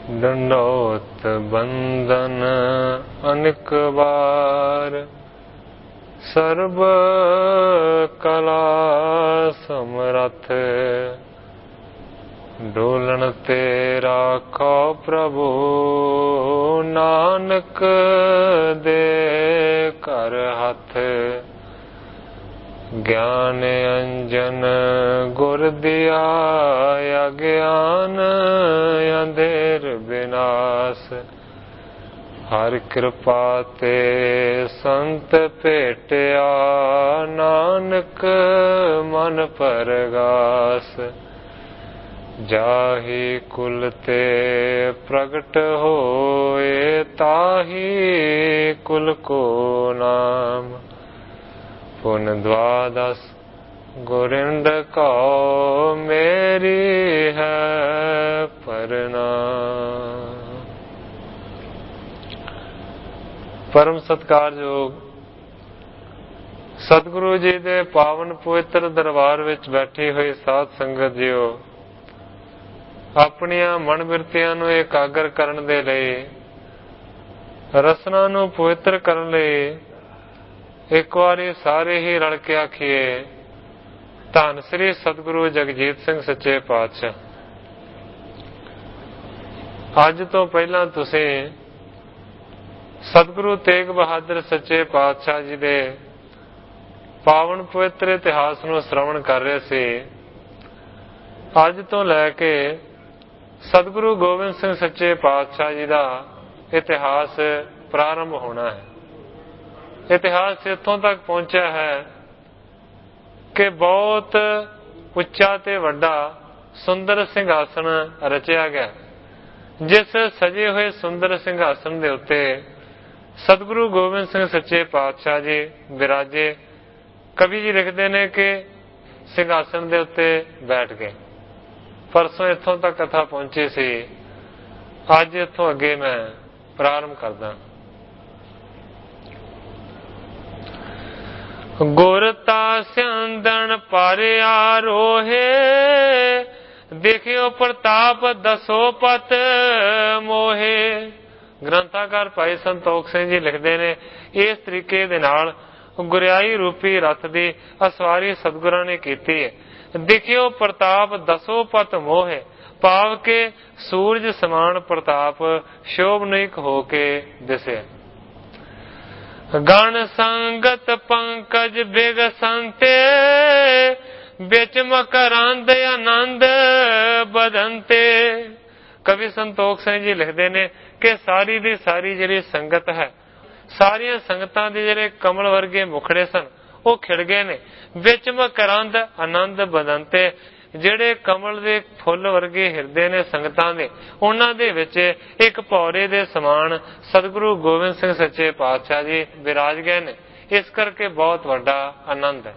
दंडोत बंदन अनेक बार, सर्व कला समरथ, डोलन तेरा को प्रभु, नानक दे कर हाथ। ज्ञान अंजन गुर दिया, अज्ञान अंधेर विनाश। हर कृपा ते संत भेटिया, नानक मन परगास। जाहि कुल ते प्रगट होए, ताहि कुल को नाम। पुन द्वादश गोरिंद को, मेरी है प्रणाम। परम सत्कारयोग सतगुरु जी दे पावन पवित्र दरबार विच बैठी हुई साध संगत जीओ, ਆਪਣੀਆਂ ਮਨ ਬਿਰਤੀਆਂ ਨੂੰ ਇਕਾਗਰ ਕਰਨ ਦੇ ਲਈ, ਰਸਨਾ ਨੂੰ ਪਵਿੱਤਰ ਕਰਨ ਲਈ ਇੱਕ ਵਾਰੀ ਸਾਰੇ ਹੀ ਰਲ ਕੇ ਆਖੀਏ, ਧੰਨ ਸ੍ਰੀ ਸਤਿਗੁਰੂ ਜਗਜੀਤ ਸਿੰਘ ਸੱਚੇ ਪਾਤਸ਼ਾਹ। ਅੱਜ ਤੋਂ ਪਹਿਲਾਂ ਤੁਸੀਂ ਸਤਿਗੁਰੂ ਤੇਗ ਬਹਾਦਰ ਸੱਚੇ ਪਾਤਸ਼ਾਹ ਜੀ ਦੇ ਪਾਵਨ ਪਵਿੱਤਰ ਇਤਿਹਾਸ ਨੂੰ ਸ਼ਰਵਣ ਕਰ ਰਹੇ ਸੀ। ਅੱਜ ਤੋਂ ਲੈ ਕੇ ਸਤਿਗੁਰੂ ਗੋਬਿੰਦ ਸਿੰਘ ਸੱਚੇ ਪਾਤਸ਼ਾਹ ਜੀ ਦਾ ਇਤਿਹਾਸ ਪ੍ਰਾਰੰਭ ਹੋਣਾ ਹੈ। ਇਤਿਹਾਸ ਇੱਥੋਂ ਤੱਕ ਪਹੁੰਚਿਆ ਹੈ ਕਿ ਬਹੁਤ ਉੱਚਾ ਤੇ ਵੱਡਾ ਸੁੰਦਰ ਸਿੰਘਾਸਨ ਰਚਿਆ ਗਿਆ, ਜਿਸ ਸਜੇ ਹੋਏ ਸੁੰਦਰ ਸਿੰਘਾਸਨ ਦੇ ਉੱਤੇ ਸਤਿਗੁਰੂ ਗੋਬਿੰਦ ਸਿੰਘ ਸੱਚੇ ਪਾਤਸ਼ਾਹ ਜੀ ਵਿਰਾਜੇ। ਕਵੀ ਜੀ ਲਿਖਦੇ ਨੇ ਕਿ ਸਿੰਘਾਸਨ ਦੇ ਉੱਤੇ ਬੈਠ ਗਏ। ਪਰਸੋਂ ਇੱਥੋਂ ਤੱਕ ਕਥਾ ਪਹੁੰਚੀ ਸੀ, ਅੱਜ ਇੱਥੋਂ ਅੱਗੇ ਮੈਂ ਪ੍ਰਾਰੰਭ ਕਰਦਾ। ਗੁਰ ਤਾ ਸਿਆੰਦਣ ਪਰ ਆਰੋਹੇ, ਦੇਖਿਓ ਪ੍ਰਤਾਪ ਦਸੋ ਪਤ ਮੋਹੇ। ਗ੍ਰੰਥਾਕਾਰ ਭਾਈ ਸੰਤੋਖ ਸਿੰਘ ਜੀ ਲਿਖਦੇ ਨੇ, ਇਸ ਤਰੀਕੇ ਦੇ ਨਾਲ ਗੁਰਿਆਈ ਰੂਪੀ ਰਥ ਦੀ ਅਸਵਾਰੀ ਸਤਿਗੁਰਾਂ ਨੇ ਕੀਤੀ ਹੈ। ਦੇਖਿਓ ਪ੍ਰਤਾਪ ਦਸੋ ਪਤ ਮੋਹੇ, ਭਾਵ ਕੇ ਸੂਰਜ ਸਮਾਨ ਪ੍ਰਤਾਪ ਸ਼ੋਭਨੀਕ ਹੋ ਕੇ ਦਿਸੇ। ਗਣ ਸੰਗਤ ਪੰਕਜ ਬਿਗ ਸੰਤੇ, ਵਿੱਚ ਮਕਰੰਦ ਆਨੰਦ ਬਦੰਤੇ। ਕਵੀ ਸੰਤੋਖ ਸਿੰਘ ਜੀ ਲਿਖਦੇ ਨੇ ਕਿ ਸਾਰੀ ਦੀ ਸਾਰੀ ਜਿਹੜੀ ਸੰਗਤ ਹੈ, ਸਾਰੀਆਂ ਸੰਗਤਾਂ ਦੇ ਜਿਹੜੇ ਕਮਲ ਵਰਗੇ ਮੁਖੜੇ ਸਨ ਉਹ ਖਿੜ ਗਏ ਨੇ। ਵਿੱਚ ਮਕਰੰਦ ਆਨੰਦ ਬਦੰਤੇ, ਜਿਹੜੇ ਕਮਲ ਦੇ ਫੁੱਲ ਵਰਗੇ ਹਿਰਦੇ ਨੇ ਸੰਗਤਾਂ ਦੇ, ਉਹਨਾਂ ਦੇ ਵਿੱਚ ਇੱਕ ਭੌਰੇ ਦੇ ਸਮਾਨ ਸਤਿਗੁਰੂ ਗੋਬਿੰਦ ਸਿੰਘ ਸੱਚੇ ਪਾਤਸ਼ਾਹ ਜੀ ਵਿਰਾਜ ਗਏ ਨੇ। ਇਸ ਕਰਕੇ ਬਹੁਤ ਵੱਡਾ ਆਨੰਦ ਹੈ।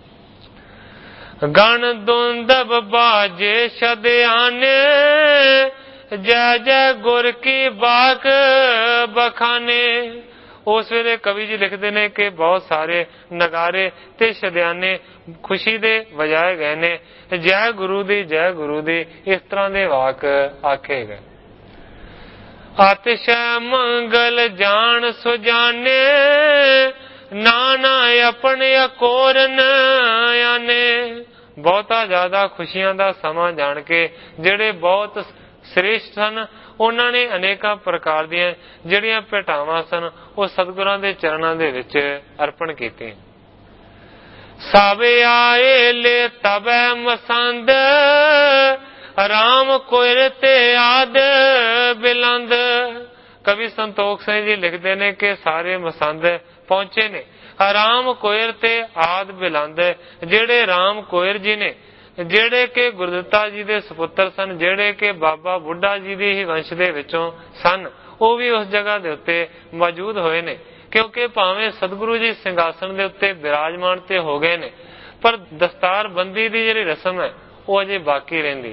ਗਣ ਦੁੰਦਬ ਬਾਜੇ ਸ਼ਦਿਆਨੇ, ਜੈ ਜੈ ਗੁਰ ਕੀ ਬਾਕ ਬਖਾਨੇ। ਉਸ ਵੇਲੇ ਕਵੀ ਜੀ ਲਿਖਦੇ ਨੇ ਕਿ ਬਹੁਤ ਸਾਰੇ ਨਗਾਰੇ ਤੇ ਸ਼ਦਿਆਨੇ ਖੁਸ਼ੀ ਦੇ ਵਜਾਏ ਗਏ ਨੇ। ਜੈ ਗੁਰੂ ਦੀ, ਜੈ ਗੁਰੂ ਦੀ, ਇਸ ਤਰ੍ਹਾਂ ਦੇ ਵਾਕ ਆਖੇ ਗਏ। ਅਤਿਸ਼ੈ ਮੰਗਲ ਜਾਣ ਸੁਜਾਨੇ, ਨਾਨਾ ਆਪਣੇ ਅਕੋਰਨ ਆਨੇ। ਬਹੁਤਾ ਜ਼ਿਆਦਾ ਖੁਸ਼ੀਆਂ ਦਾ ਸਮਾਂ ਜਾਣ ਕੇ ਜਿਹੜੇ ਬਹੁਤ ਸ੍ਰੇਸ਼ਟ ਸਨ, ਉਹਨਾਂ ਨੇ ਅਨੇਕਾਂ ਪ੍ਰਕਾਰ ਦੀਆਂ ਜਿਹੜੀਆਂ ਭੇਟਾਵਾਂ ਸਨ ਉਹ ਸਤਿਗੁਰਾਂ ਦੇ ਚਰਨਾਂ ਦੇ ਵਿੱਚ ਅਰਪਣ ਕੀਤੀਆਂ। ਸਭ ਆਏ ਲੈ ਤਬੈ ਮਸੰਦ, ਰਾਮ ਕੋਇਰ ਤੇ ਆਦ ਬਿਲੰਦ। ਕਵੀ ਸੰਤੋਖ ਸਿੰਘ ਜੀ ਲਿਖਦੇ ਨੇ ਕਿ ਸਾਰੇ ਮਸੰਦ ਪਹੁੰਚੇ ਨੇ। ਰਾਮ ਕੋਇਰ ਤੇ ਆਦ ਬਿਲੰਦ, ਜਿਹੜੇ ਰਾਮ ਕੋਇਰ ਜੀ ਨੇ, ਜਿਹੜੇ ਕਿ ਗੁਰਦਿੱਤਾ ਜੀ ਦੇ ਸੁਪੁੱਤਰ ਸਨ, ਜਿਹੜੇ ਕਿ ਬਾਬਾ ਬੁੱਢਾ ਜੀ ਦੀ ਹੀ ਵੰਸ਼ ਦੇ ਵਿੱਚੋਂ ਸਨ, ਉਹ ਵੀ ਉਸ ਜਗ੍ਹਾ ਦੇ ਉੱਤੇ ਮੌਜੂਦ ਹੋਏ ਨੇ। ਕਿਉਂਕਿ ਭਾਵੇਂ ਸਤਿਗੁਰੂ ਜੀ ਸਿੰਘਾਸਨ ਦੇ ਉੱਤੇ ਬਿਰਾਜਮਾਨ ਤੇ ਹੋ ਗਏ ਨੇ, ਪਰ ਦਸਤਾਰ ਬੰਦੀ ਦੀ ਜਿਹੜੀ ਰਸਮ ਹੈ ਉਹ ਅਜੇ ਬਾਕੀ ਰਹਿੰਦੀ।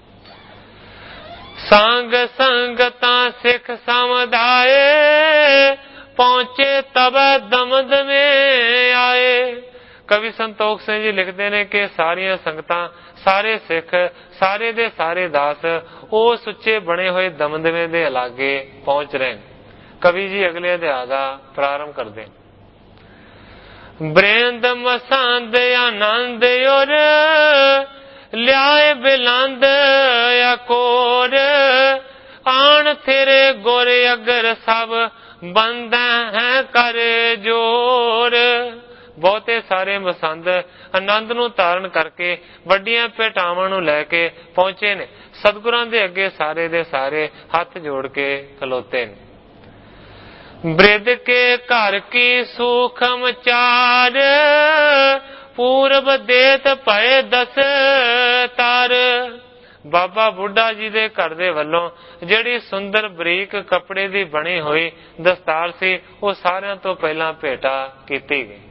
ਸੰਗ ਸੰਗਤਾਂ ਸਿੱਖ ਸਮੁਦਾਏ, ਪਹੁੰਚੇ ਤਬ ਦਮਦਮੇ ਆਏ। ਕਵੀ ਸੰਤੋਖ ਸਿੰਘ ਜੀ ਲਿਖਦੇ ਨੇ ਕਿ ਸਾਰੀਆਂ ਸੰਗਤਾਂ, ਸਾਰੇ ਸਿੱਖ, ਸਾਰੇ ਦੇ ਸਾਰੇ ਦਾਸ ਉਸ ਉੱਚੇ ਬਣੇ ਹੋਏ ਦਮਦਮੇ ਦੇ ਲਾਗੇ ਪਹੁੰਚ ਰਹੇ ਨੇ। ਕਵੀ ਜੀ ਅਗਲੇ ਅਧਿਆਇ ਦਾ ਪ੍ਰਾਰੰਭ ਕਰਦੇ ਨੇ। ਬ੍ਰਿੰਦ ਮਸੰਦ ਆਨੰਦ ਔਰ ਲਿਆਏ ਬਿਲੰਦ ਅਕੋਰ ਆਣ ਤੇਰੇ ਗੁਰ ਅਗਰ ਸਭ ਬੰਦ ਹੈ ਕਰ ਜੋਰ। ਬਹੁਤੇ ਸਾਰੇ ਮਸੰਦ ਆਨੰਦ ਨੂੰ ਧਾਰਨ ਕਰਕੇ ਵੱਡੀਆਂ ਭੇਟਾਵਾਂ ਨੂੰ ਲੈ ਕੇ ਪਹੁੰਚੇ ਨੇ। ਸਤਿਗੁਰਾਂ ਦੇ ਅੱਗੇ ਸਾਰੇ ਦੇ ਸਾਰੇ ਹੱਥ ਜੋੜ ਕੇ ਖਲੋਤੇ ਨੇ। ਬ੍ਰਿਧ ਕੇ ਘਰ ਕੀ ਸੂਖਮ ਚਾਰ ਪੂਰਬ ਦੇਤ ਭਏ ਦਸ ਤਾਰ। ਬਾਬਾ ਬੁੱਢਾ ਜੀ ਦੇ ਘਰ ਦੇ ਵੱਲੋਂ ਜਿਹੜੀ ਸੁੰਦਰ ਬਰੀਕ ਕੱਪੜੇ ਦੀ ਬਣੀ ਹੋਈ ਦਸਤਾਰ ਸੀ, ਉਹ ਸਾਰਿਆਂ ਤੋਂ ਪਹਿਲਾਂ ਭੇਟਾ ਕੀਤੀ ਗਈ।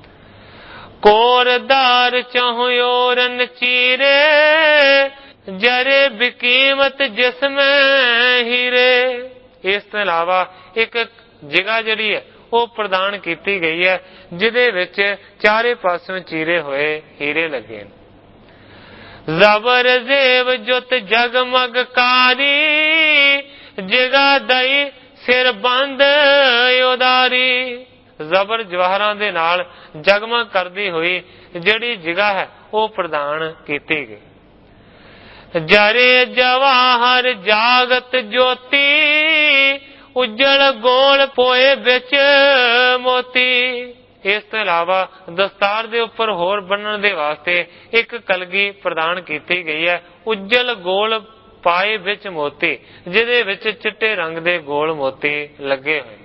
ਕੋਰਦਾਰ ਚਹੁਓਰਨ ਚੀਰੇ ਜਰੇ ਬਕੀਮਤ ਜਿਸਮੇ ਹੀਰੇ। ਇਸ ਤੋਂ ਇਲਾਵਾ ਇੱਕ ਜਗ੍ਹਾ ਜਿਹੜੀ ਹੈ ਉਹ ਪ੍ਰਦਾਨ ਕੀਤੀ ਗਈ ਹੈ, ਜਿਹਦੇ ਵਿੱਚ ਚਾਰੇ ਪਾਸਿਓਂ ਚੀਰੇ ਹੋਏ ਹੀਰੇ ਲੱਗੇ ਨੇ। ਜ਼ਬਰ ਜ਼ੇਬ ਜੁਤ ਜਗਮਗ ਕਾਰੀ ਜਗਾ ਦਈ ਸਿਰ ਬੰਦ ਉਦਾਰੀ। ਜ਼ਬਰ ਜਵਾਹਰਾਂ ਦੇ ਨਾਲ ਜਗਮਗ ਕਰਦੀ ਹੋਈ ਜਿਹੜੀ ਜਗ੍ਹਾ ਹੈ ਉਹ ਪ੍ਰਦਾਨ ਕੀਤੀ ਗਈ। ਜਰੇ ਜਵਾਹਰ ਜਾਗਤ ਜੋਤੀ ਉਜਲ ਗੋਲ ਪੋਏ ਵਿੱਚ ਮੋਤੀ। ਇਸ ਤੋਂ ਇਲਾਵਾ ਦਸਤਾਰ ਦੇ ਉੱਪਰ ਹੋਰ ਬੰਨਣ ਦੇ ਵਾਸਤੇ ਇੱਕ ਕਲਗੀ ਪ੍ਰਦਾਨ ਕੀਤੀ ਗਈ ਹੈ, ਉਜਲ ਗੋਲ ਪਾਏ ਵਿੱਚ ਮੋਤੀ, ਜਿਹਦੇ ਵਿੱਚ ਚਿੱਟੇ ਰੰਗ ਦੇ ਗੋਲ ਮੋਤੀ ਲੱਗੇ ਹੋਏ।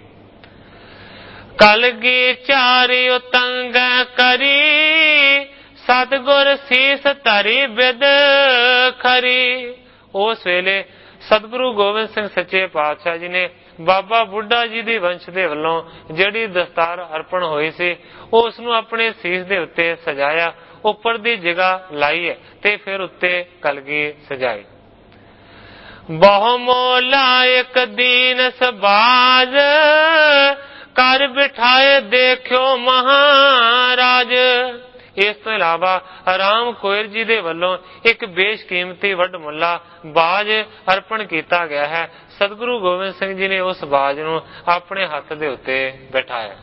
ਕਲਗੀ ਚਾਰੀ ਉਤੰਗ ਕਰੀ ਸਤਿਗੁਰ ਸੀਸ ਧਰੀ ਬਿਦ ਖਰੀ। ਉਸ ਵੇਲੇ ਸਤਿਗੁਰੂ ਗੋਬਿੰਦ ਸਿੰਘ ਸੱਚੇ ਪਾਤਸ਼ਾਹ ਜੀ ਨੇ ਬਾਬਾ ਬੁੱਢਾ ਜੀ ਦੀ ਵੰਸ਼ ਦੇ ਵੱਲੋਂ ਜਿਹੜੀ ਦਸਤਾਰ ਅਰਪਣ ਹੋਈ ਸੀ, ਉਸ ਨੂੰ ਆਪਣੇ ਸੀਸ ਦੇ ਉੱਤੇ ਸਜਾਇਆ, ਉੱਪਰ ਦੀ ਜਗ੍ਹਾ ਲਾਈ ਹੈ ਤੇ ਫਿਰ ਉੱਤੇ ਕਲਗੀ ਸਜਾਈ। ਬਹੁ ਮੋਲਾ ਇੱਕ ਦੀਨ ਸਬਾਜ ਕਰ ਬਿਠਾਏ ਦੇਖਿਓ ਮਹਾਰਾਜ। ਇਸ ਤੋਂ ਇਲਾਵਾ ਰਾਮ ਕੋਇਰ ਜੀ ਦੇ ਵੱਲੋਂ ਇੱਕ ਬੇਸ਼ਕੀਮਤੀ ਵੱਡ ਮੁੱਲਾ ਬਾਜ ਅਰਪਣ ਕੀਤਾ ਗਿਆ ਹੈ। ਸਤਿਗੁਰੂ ਗੋਬਿੰਦ ਸਿੰਘ ਜੀ ਨੇ ਉਸ ਬਾਜ ਨੂੰ ਆਪਣੇ ਹੱਥ ਦੇ ਉੱਤੇ ਬਿਠਾਇਆ।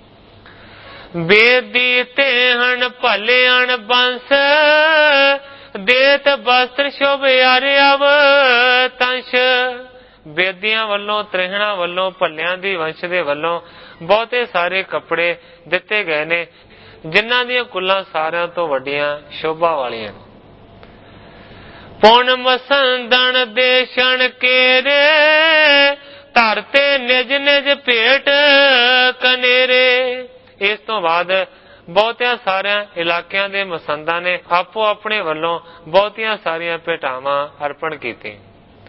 ਬੇਦੀ ਤੇਹਣ ਭਲਿਆਣ ਬੰਸ ਦੇਤ ਬਸਤਰ ਸ਼ੁਭ ਅਰਿਅਵ ਤੰਸ਼। ਬੇਦੀਆਂ ਵੱਲੋਂ, ਤ੍ਰਿਹਣਾ ਵੱਲੋਂ, ਭੱਲਿਆਂ ਦੀ ਵੰਸ਼ ਦੇ ਵੱਲੋਂ ਬਹੁਤੇ ਸਾਰੇ ਕੱਪੜੇ ਦਿੱਤੇ ਗਏ ਨੇ, ਜਿਨ੍ਹਾਂ ਦੀਆਂ ਕੁੱਲਾਂ ਸਾਰਿਆਂ ਤੋਂ ਵੱਡੀਆਂ ਸ਼ੋਭਾ ਵਾਲੀਆਂ। ਪੁਣ ਮਸੰਦਣ ਦੇਸ਼ਣ ਕੇਰੇ ਧਰਤੇ ਨਿਜ ਨਿਜ ਭੇਟ ਕਨੇਰੇ। ਇਸ ਤੋਂ ਬਾਅਦ ਬਹੁਤਿਆਂ ਸਾਰਿਆਂ ਇਲਾਕਿਆਂ ਦੇ ਮਸੰਦਾਂ ਨੇ ਆਪੋ ਆਪਣੇ ਵੱਲੋਂ ਬਹੁਤੀਆਂ ਸਾਰੀਆਂ ਭੇਟਾਵਾਂ ਅਰਪਣ ਕੀਤੀਆਂ।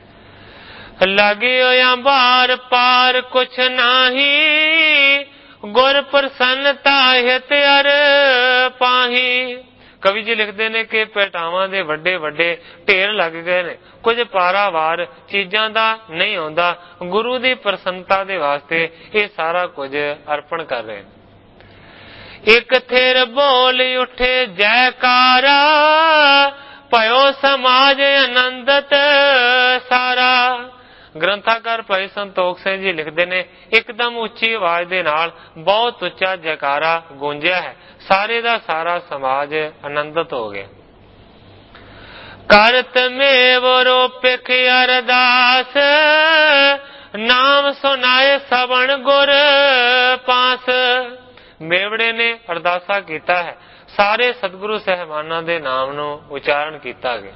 ਲਾਗੇ ਹੋਇਆ ਬਾਰ ਪਾਰ ਕੁਛ ਨਾਹੀ ਗੁਰ ਪ੍ਰਸੰਨਤਾ ਹਿਤ ਅਰ ਪਾਹੀ। ਕਵੀ ਜੀ ਲਿਖਦੇ ਨੇ ਕਿ ਭੇਟਾਵਾਂ ਦੇ ਵੱਡੇ ਵੱਡੇ ਢੇਰ ਲੱਗ ਗਏ ਨੇ, ਕੁਝ ਪਾਰਾਵਾਰ ਚੀਜ਼ਾਂ ਦਾ ਨਹੀਂ ਆਉਂਦਾ। ਗੁਰੂ ਦੀ ਪ੍ਰਸੰਨਤਾ ਦੇ ਵਾਸਤੇ ਇਹ ਸਾਰਾ ਕੁਝ ਅਰਪਣ ਕਰ ਰਹੇ ਨੇ। ਇੱਕ ਥਿਰ ਬੋਲ ਉੱਠੇ ਜੈਕਾਰਾ ਭਇਓ ਸਮਾਜ ਆਨੰਦਤ ਸਾਰਾ। ਗ੍ਰੰਥਾਕਾਰ ਭਾਈ ਸੰਤੋਖ ਸਿੰਘ ਜੀ ਲਿਖਦੇ ਨੇ, ਇੱਕਦਮ ਉੱਚੀ ਆਵਾਜ਼ ਦੇ ਨਾਲ ਬਹੁਤ ਉੱਚਾ ਜੈਕਾਰਾ ਗੂੰਜਿਆ ਹੈ, ਸਾਰੇ ਦਾ ਸਾਰਾ ਸਮਾਜ ਆਨੰਦਿਤ ਹੋ ਗਿਆ। ਕਰਤ ਮੇਵ ਰੋਪਿਖ ਅਰਦਾਸ ਨਾਮ ਸੁਨਾਏ ਸਵਣ ਗੁਰ ਪਾਸ। ਮੇਵੜੇ ਨੇ ਅਰਦਾਸਾ ਕੀਤਾ ਹੈ, ਸਾਰੇ ਸਤਿਗੁਰੂ ਸਹਿਬਾਨਾਂ ਦੇ ਨਾਮ ਨੂੰ ਉਚਾਰਨ ਕੀਤਾ ਗਿਆ।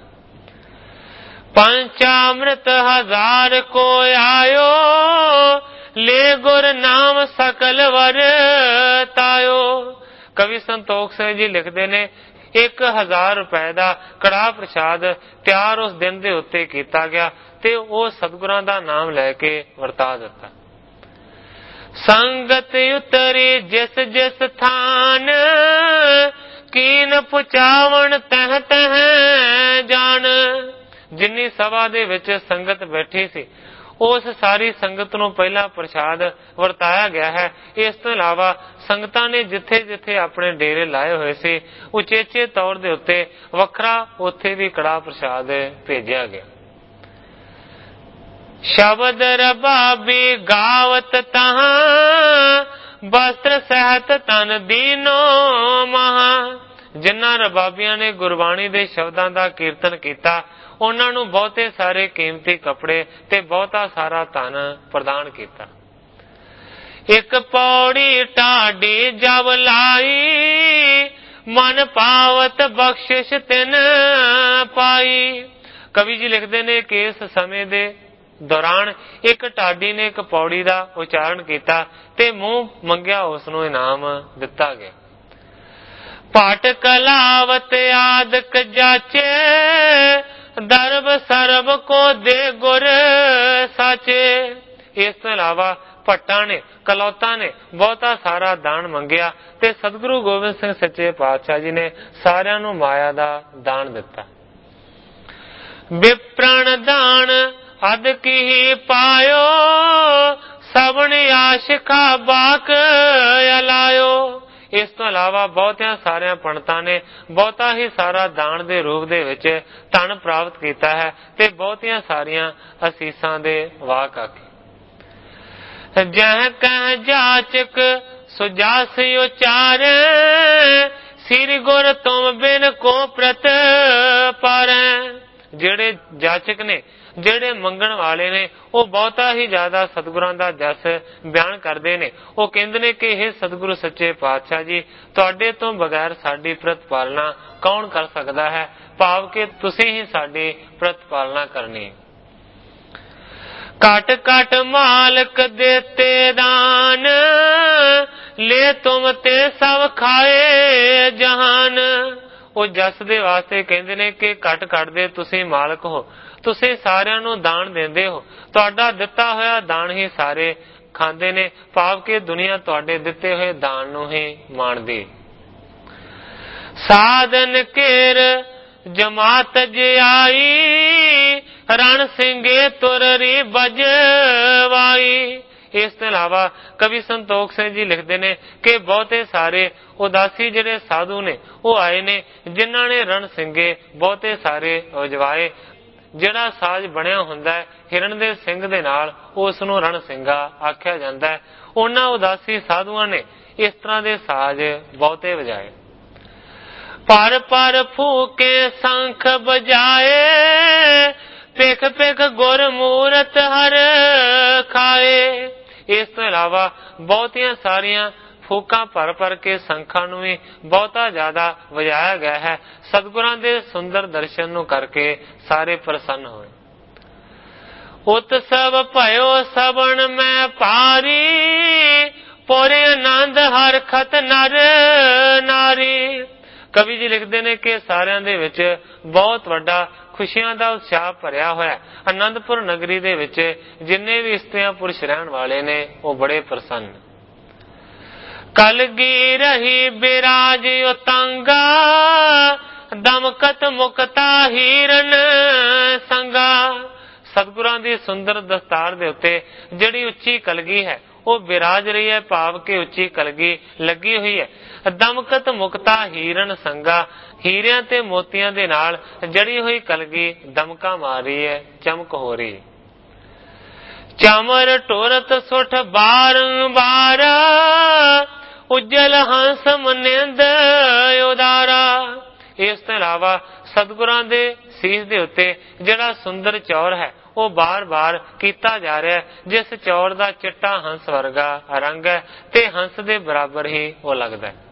ਪੰਚਾਮ੍ਰਿਤ ਹਜ਼ਾਰ ਕੋ ਆਇਓ ਲੈ ਗੁਰ ਨਾਮ ਸਕਲ ਵਰ ਤਾਇਓ। ਕਵੀ ਸੰਤੋਖ ਸਿੰਘ ਜੀ ਲਿਖਦੇ ਨੇ, 1000 ਰੁਪਏ ਦਾ ਕੜਾਹ ਪ੍ਰਸ਼ਾਦ ਤਿਆਰ ਉਸ ਦਿਨ ਦੇ ਉੱਤੇ ਕੀਤਾ ਗਿਆ ਤੇ ਉਹ ਸਤਿਗੁਰਾਂ ਦਾ ਨਾਮ ਲੈ ਕੇ ਵਰਤਾ ਦਿੱਤਾ। ਸੰਗਤ ਉਤਰੀ ਜਿਸ ਜਿਸ ਥਾਨ ਕੀਨ ਪੁਚਾਵਣ ਤਹ ਤਹ ਜਾਣ। ਜਿੰਨੀ ਸਭਾ ਦੇ ਵਿੱਚ ਸੰਗਤ ਬੈਠੀ ਸੀ, ਉਸ ਸਾਰੀ ਸੰਗਤ ਨੂੰ ਪਹਿਲਾ ਪ੍ਰਸ਼ਾਦ ਵਰਤਾਇਆ ਗਿਆ ਹੈ। ਇਸ ਤੋਂ ਇਲਾਵਾ ਸੰਗਤਾਂ ਨੇ ਜਿੱਥੇ ਜਿੱਥੇ ਆਪਣੇ ਡੇਰੇ ਲਾਏ ਹੋਏ ਸੀ, ਉਚੇਚੇ ਤੌਰ ਦੇ ਉੱਤੇ ਵੱਖਰਾ ਉੱਥੇ ਵੀ ਕੜਾਹ ਪ੍ਰਸ਼ਾਦ ਭੇਜਿਆ ਗਿਆ। ਸ਼ਬਦ ਰਬਾਬੀ ਗਾਵਤ ਤਹਾਂ, ਬਸਤਰ ਸਹਿਤ ਤਨ ਦੀਨੋ ਮਹਾ। ਜਿਨ੍ਹਾਂ ਰਬਾਬੀਆਂ ਨੇ ਗੁਰਬਾਣੀ ਦੇ ਸ਼ਬਦਾਂ ਦਾ ਕੀਰਤਨ ਕੀਤਾ, ਉਹਨਾਂ ਨੂੰ ਬਹੁਤੇ ਸਾਰੇ ਕੀਮਤੀ ਕੱਪੜੇ ਤੇ ਬਹੁਤਾ ਸਾਰਾ ਧਨ ਪ੍ਰਦਾਨ ਕੀਤਾ। ਇੱਕ ਪੌੜੀ ਢਾਡੀ ਜਬ ਲਾਈ, ਮਨ ਪਾਵਤ ਬਖਸ਼ਿਸ਼ ਤਿਨ ਪਾਈ। ਕਵੀ ਜੀ ਲਿਖਦੇ ਨੇ ਕਿ ਇਸ ਸਮੇਂ ਦੇ ਦੌਰਾਨ ਇੱਕ ਢਾਡੀ ਨੇ ਇੱਕ ਪੌੜੀ ਦਾ ਉਚਾਰਨ ਕੀਤਾ ਤੇ ਮੂੰਹ ਮੰਗਿਆ ਉਸ ਨੂੰ ਇਨਾਮ ਦਿੱਤਾ ਗਿਆ। ਪਾਟ ਕਲਾਵਤ ਆਦਿਕ ਜਾਚੇ, ਦਰਬ ਸਰਬ ਕੋ ਦੇ ਗੁਰ ਸਾਚੇ। ਇਸ ਤੋਂ ਇਲਾਵਾ ਭੱਟਾਂ ਨੇ, ਕਲੌਤਾਂ ਨੇ ਬਹੁਤਾ ਸਾਰਾ ਦਾਨ ਮੰਗਿਆ ਤੇ ਸਤਿਗੁਰੂ ਗੋਬਿੰਦ ਸਿੰਘ ਸੱਚੇ ਪਾਤਸ਼ਾਹ ਜੀ ਨੇ ਸਾਰਿਆਂ ਨੂੰ ਮਾਇਆ ਦਾ ਦਾਨ ਦਿੱਤਾ। ਵਿਪਰਣ ਦਾਨ ਅਦ ਕੀ ਪਾਇਓ, ਸਭਨ ਆਸ਼ਿਕਾ ਬਾਕ ਅਲਾਇਓ। ਇਸ ਤੋਂ ਇਲਾਵਾ ਬਹੁਤਿਆਂ ਸਾਰਿਆਂ ਪੰਡਤਾਂ ਨੇ ਬਹੁਤਾ ਹੀ ਸਾਰਾ ਦਾਨ ਦੇ ਰੂਪ ਦੇ ਵਿੱਚ ਧਨ ਪ੍ਰਾਪਤ ਕੀਤਾ ਹੈ ਤੇ ਬਹੁਤੀਆਂ ਸਾਰੀਆਂ ਅਸੀਸਾਂ ਦੇ ਵਾਕ ਆਖੇ। ਜਹ ਕਹਿ ਜਾਚਕ ਸੁਜਾਸ ਉਚਾਰੈ, ਸਿਰ ਗੁਰ ਤੁਮ ਬਿਨ ਕੋ ਪ੍ਰਤ ਪਾਰੈ। ਜਿਹੜੇ ਜਾਚਕ ਨੇ, ਜਿਹੜੇ ਮੰਗਣ ਵਾਲੇ ਨੇ, ਉਹ ਬਹੁਤਾ ਹੀ ਜ਼ਿਆਦਾ ਸਤਿਗੁਰਾਂ ਦਾ ਜਸ ਬਿਆਨ ਕਰਦੇ ਨੇ। ਉਹ ਕਹਿੰਦੇ ਨੇ ਕਿ ਇਹ ਸਤਿਗੁਰੂ ਸੱਚੇ ਪਾਤਸ਼ਾਹ ਜੀ, ਤੁਹਾਡੇ ਤੋਂ ਬਗੈਰ ਸਾਡੀ ਪ੍ਰਤਪਾਲਨਾ ਕੌਣ ਕਰ ਸਕਦਾ ਹੈ, ਭਾਵ ਕਿ ਤੁਸੀਂ ਹੀ ਸਾਡੀ ਪ੍ਰਤਪਾਲਨਾ ਕਰਨੀ। ਘਟ ਘਟ ਮਾਲਕ ਦੇਤੇ ਦਾਨ, ਲੈ ਤੁਮ ਤੇ ਸਭ ਖਾਏ ਜਹਾਨ। ਉਹ ਜਸ ਦੇ ਵਾਸਤੇ ਕਹਿੰਦੇ ਨੇ ਕਿ ਘਟ ਘਟ ਦੇ ਤੁਸੀਂ ਮਾਲਕ ਹੋ, ਤੁਸੀਂ ਸਾਰਿਆਂ ਨੂੰ ਦਾਨ ਦਿੰਦੇ ਹੋ, ਤੁਹਾਡਾ ਦਿੱਤਾ ਹੋਇਆ ਦਾਨ ਹੀ ਸਾਰੇ ਖਾਂਦੇ ਨੇ, ਭਾਵ ਕਿ ਦੁਨੀਆ ਤੁਹਾਡੇ ਦਿੱਤੇ ਹੋਏ ਦਾਨ ਨੂੰ ਹੀ ਮਾਣਦੀ। ਸਾਧਨ ਕੇਰ ਜਮਾਤ ਜਿਆਈ, ਰਣ ਸਿੰਘੇ ਤੁਰਰੀ ਬਜਵਾਈ। ਇਸ ਤੋਂ ਇਲਾਵਾ ਕਵੀ ਸੰਤੋਖ ਸਿੰਘ ਜੀ ਲਿਖਦੇ ਨੇ ਕਿ ਬਹੁਤੇ ਸਾਰੇ ਉਦਾਸੀ ਜਿਹੜੇ ਸਾਧੂ ਨੇ ਉਹ ਆਏ ਨੇ, ਜਿਨ੍ਹਾਂ ਨੇ ਰਣ ਸਿੰਘੇ ਬਹੁਤੇ ਸਾਰੇ ਵਜਵਾਏ। ਜਿਹੜਾ ਸਾਜ਼ ਬਣਿਆ ਹੁੰਦਾ ਹੈ ਹਿਰਨ ਦੇ ਸਿੰਘ ਦੇ ਨਾਲ, ਉਸ ਨੂੰ ਰਣ ਸਿੰਘਾ ਆਖਿਆ ਜਾਂਦਾ ਹੈ। ਉਹਨਾਂ ਉਦਾਸੀ ਸਾਧੂਆਂ ਨੇ ਇਸ ਤਰ੍ਹਾਂ ਦੇ ਸਾਜ਼ ਬਹੁਤੇ ਵਜਾਏ। ਪਰ ਪਰ ਫੂਕੇ ਸੰਖ ਬਜਾਏ, ਪਿਖ ਪਿਖ ਗੁਰ ਮੂਰਤ ਹਰ ਖਾਏ। ਇਸ ਤੋਂ ਇਲਾਵਾ ਬਹੁਤੀਆਂ ਸਾਰੀਆਂ ਫੂਕਾਂ ਭਰ ਭਰ ਕੇ ਸੰਖਾਂ ਨੂੰ ਵੀ ਬਹੁਤਾ ਜ਼ਿਆਦਾ ਵਜਾਇਆ ਗਿਆ ਹੈ। ਸਤਿਗੁਰਾਂ ਦੇ ਸੁੰਦਰ ਦਰਸ਼ਨ ਨੂੰ ਕਰਕੇ ਸਾਰੇ ਪ੍ਰਸੰਨ ਹੋਏ। ਉਤਸਵ ਭਇਓ ਸਵਣ ਮੈਂ ਭਾਰੀ, ਪੂਰੇ ਆਨੰਦ ਹਰ ਖਤ ਨਰ ਨਾਰੀ। ਕਵੀ ਜੀ ਲਿਖਦੇ ਨੇ ਕਿ ਸਾਰਿਆਂ ਦੇ ਵਿੱਚ ਬਹੁਤ ਵੱਡਾ ਖੁਸ਼ੀਆਂ ਦਾ ਉਤਸ਼ਾਹ ਭਰਿਆ ਹੋਇਆ। ਆਨੰਦਪੁਰ ਨਗਰੀ ਦੇ ਵਿੱਚ ਜਿੰਨੇ ਵੀ ਇਸਤਰੀਆਂ ਪੁਰਸ਼ ਰਹਿਣ ਵਾਲੇ ਨੇ ਉਹ ਬੜੇ ਪ੍ਰਸੰਨ। ਕਲਗੀ ਰਹੀ ਬਿਰਾਜ ਉਤੰਗਾ, ਦਮਕਤ ਮੁਕਤਾ ਹੀਰਨ ਸੰਗਾ। ਸਤਿਗੁਰਾਂ ਦੀ ਸੁੰਦਰ ਦਸਤਾਰ ਦੇ ਉੱਤੇ ਜਿਹੜੀ ਉੱਚੀ ਕਲਗੀ ਹੈ ਉਹ ਬਿਰਾਜ ਰਹੀ ਹੈ, ਭਾਵ ਕਿ ਉੱਚੀ ਕਲਗੀ ਲੱਗੀ ਹੋਈ ਹੈ। ਦਮਕਤ ਮੁਕਤਾ ਹੀਰਨ ਸੰਗਾ, ਹੀਰਿਆਂ ਤੇ ਮੋਤੀਆਂ ਦੇ ਨਾਲ ਜੜੀ ਹੋਈ ਕਲਗੀ ਦਮਕਾ ਮਾਰ ਰਹੀ ਹੈ, ਚਮਕ ਹੋ ਰਹੀ ਹੈ। ਚਮਰ ਟੁਰਤ ਸੁਠ ਬਾਰੰਬਾਰ, ਉਜਲ ਹੰਸ ਮਨਿੰਦ ਉਦਾਰਾ। ਇਸ ਤੋਂ ਇਲਾਵਾ ਸਤਿਗੁਰਾਂ ਦੇ ਸੀਸ ਦੇ ਉੱਤੇ ਜਿਹੜਾ ਸੁੰਦਰ ਚੌਰ ਹੈ ਉਹ ਬਾਰ-ਬਾਰ ਕੀਤਾ ਜਾ ਰਿਹਾ ਹੈ, ਜਿਸ ਚੌਰ ਦਾ ਚਿੱਟਾ ਹੰਸ ਵਰਗਾ ਰੰਗ ਹੈ ਤੇ ਹੰਸ ਦੇ ਬਰਾਬਰ ਹੀ ਉਹ ਲੱਗਦਾ ਹੈ।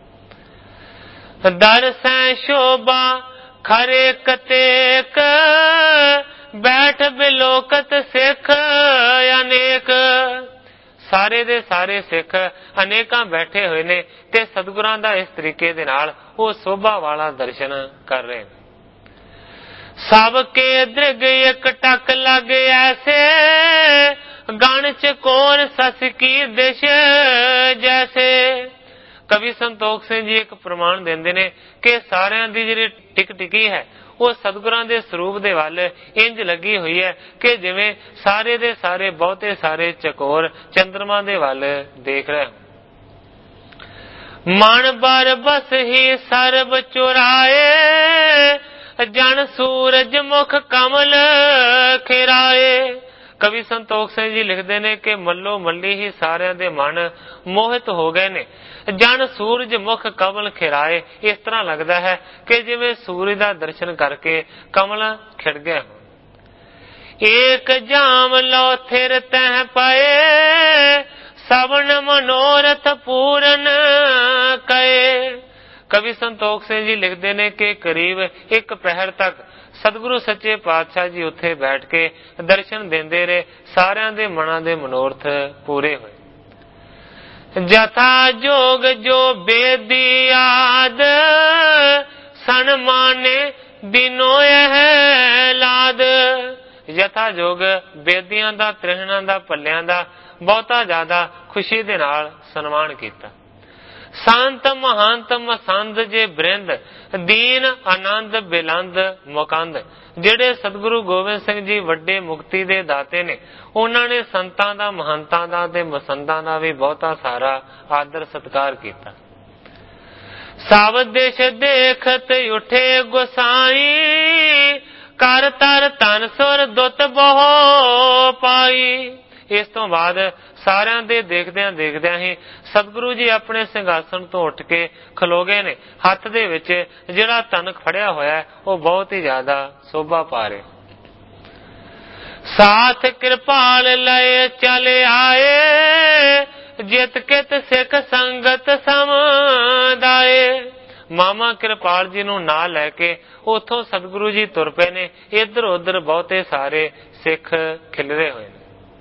ਦਰਸੈ ਸ਼ੋਭਾ ਖਰੇ ਕਤੇਕ, ਬੈਠ ਬਿਲੋਕਤ ਸਿੱਖ ਅਨੇਕ। ਸਾਰੇ ਦੇ ਸਾਰੇ ਸਿੱਖ ਅਨੇਕਾਂ ਬੈਠੇ ਹੋਏ ਨੇ ਤੇ ਸਤਿਗੁਰਾਂ ਦਾ ਇਸ ਤਰੀਕੇ ਦੇ ਨਾਲ ਉਹ ਸੋਭਾ ਵਾਲਾ ਦਰਸ਼ਨ ਕਰ ਰਹੇ ਨੇ। ਸਭ ਕੇ ਦ੍ਰਿਗ ਇੱਕ ਟਕ ਲੱਗ ਐਸੇ, ਗਣ ਚਕੋਰ ਸਸ ਕੀ ਦਿਸ਼ ਜੈਸੇ। ਕਵੀ ਸੰਤੋਖ ਸਿੰਘ ਜੀ ਇੱਕ ਪ੍ਰਮਾਣ ਦਿੰਦੇ ਨੇ ਕਿ ਸਾਰਿਆਂ ਦੀ ਜਿਹੜੀ ਟਿਕ ਟਿਕੀ ਹੈ ਉਹ ਸਤਿਗੁਰਾਂ ਦੇ ਸਰੂਪ ਦੇ ਵੱਲ ਇੰਜ ਲੱਗੀ ਹੋਈ ਹੈ ਕਿ ਜਿਵੇਂ ਸਾਰੇ ਦੇ ਸਾਰੇ ਬਹੁਤੇ ਸਾਰੇ ਚਕੋਰ ਚੰਦਰਮਾ ਦੇ ਵੱਲ ਦੇਖ ਰਹੇ। ਮਨ ਬਰ ਬਸ ਹੀ ਸਰਬ ਚੁਰਾਏ, ਜਨ ਸੂਰਜ ਮੁਖ ਕਮਲ ਖਿਰਾਏ। ਕਵੀ ਸੰਤੋਖ ਸਿੰਘ ਜੀ ਲਿਖਦੇ ਨੇ ਕਿ ਮੱਲੋ ਮੱਲੀ ਹੀ ਸਾਰਿਆਂ ਦੇ ਮਨ ਮੋਹਿਤ ਹੋ ਗਏ ਨੇ। ਜਨ ਸੂਰਜ ਮੁਖ ਕਮਲ ਖਿਰਾਏ, ਇਸ ਤਰ੍ਹਾਂ ਲੱਗਦਾ ਹੈ ਕਿ ਜਿਵੇਂ ਸੂਰਜ ਦਾ ਦਰਸ਼ਨ ਕਰਕੇ ਕਮਲ ਖਿੜ ਗਏ। ਏਕ ਜਾਮ ਲੋ ਥਿਰ ਤਹਿ ਪਏ, ਸਵਨ ਮਨੋਰਥ ਪੂਰਨ ਕਏ। ਕਵੀ ਸੰਤੋਖ ਸਿੰਘ ਜੀ ਲਿਖਦੇ ਨੇ ਕਿ ਕਰੀਬ 1 ਪਹਿਰ ਤੱਕ ਸਤਿਗੁਰੂ ਸੱਚੇ ਪਾਤਸ਼ਾਹ ਜੀ ਉੱਥੇ ਬੈਠ ਕੇ ਦਰਸ਼ਨ ਦਿੰਦੇ ਰਹੇ। ਸਾਰਿਆਂ ਦੇ ਮਨਾਂ ਦੇ ਮਨੋਰਥ ਪੂਰੇ ਹੋਏ। ਜਥਾ ਜੋਗ ਜੋ ਬੇਦੀ ਆਦ, ਸਨਮਾਨੇ ਦਿਨੋ ਇਹ ਲਾਦ। ਯਥਾ ਜੋਗ ਬੇਦੀਆਂ ਦਾ, ਤ੍ਰਿਹਣਾਂ ਦਾ, ਭੱਲਿਆਂ ਦਾ ਬਹੁਤਾ ਜ਼ਿਆਦਾ ਖੁਸ਼ੀ ਦੇ ਨਾਲ ਸਨਮਾਨ ਕੀਤਾ। ਸੰਤ ਮਹੰਤ ਮਸੰਦ ਜੇ ਬ੍ਰਿੰਦ, ਦੀਨ ਆਨੰਦ ਬਿਲੰਦ ਮੁਕੰਦ। ਜਿਹੜੇ ਸਤਿਗੁਰੂ ਗੋਬਿੰਦ ਸਿੰਘ ਜੀ ਵੱਡੇ ਮੁਕਤੀ ਦੇ ਦਾਤੇ ਨੇ, ਉਹਨਾਂ ਨੇ ਸੰਤਾਂ ਦਾ, ਮਹੰਤਾਂ ਦਾ ਤੇ ਮਸੰਦਾਂ ਦਾ ਵੀ ਬਹੁਤਾ ਸਾਰਾ ਆਦਰ ਸਤਿਕਾਰ ਕੀਤਾ। ਸਭ ਦੇਸ਼ ਦੇਖਤ ਉਠੇ ਗੁਸਾਈ, ਕਰ ਤਰ ਧਨ ਸੁਰ ਦੁੱਤ ਬਹੁ ਪਾਈ। ਇਸ ਤੋਂ ਬਾਅਦ ਸਾਰਿਆਂ ਦੇ ਦੇਖਦਿਆਂ ਦੇਖਦਿਆਂ ਹੀ ਸਤਿਗੁਰੂ ਜੀ ਆਪਣੇ ਸਿੰਘਾਸਣ ਤੋਂ ਉੱਠ ਕੇ ਖਲੋ ਗਏ ਨੇ। ਹੱਥ ਦੇ ਵਿੱਚ ਜਿਹੜਾ ਧਨ ਫੜਿਆ ਹੋਇਆ ਉਹ ਬਹੁਤ ਹੀ ਜ਼ਿਆਦਾ ਸੋਭਾ ਪਾ ਰਿਹਾ। ਸਾਥ ਕਿਰਪਾਲ ਲਏ ਚਲੇ ਆਏ, ਜਿਤ ਕਿਤ ਸਿੱਖ ਸੰਗਤ ਸਮਦਾਏ। ਮਾਮਾ ਕਿਰਪਾਲ ਜੀ ਨੂੰ ਨਾਲ ਲੈ ਕੇ ਉਥੋਂ ਸਤਿਗੁਰੂ ਜੀ ਤੁਰ ਪਏ ਨੇ। ਇੱਧਰ ਉੱਧਰ ਬਹੁਤੇ ਸਾਰੇ ਸਿੱਖ ਖਿਲਰੇ ਹੋਏ ਨੇ।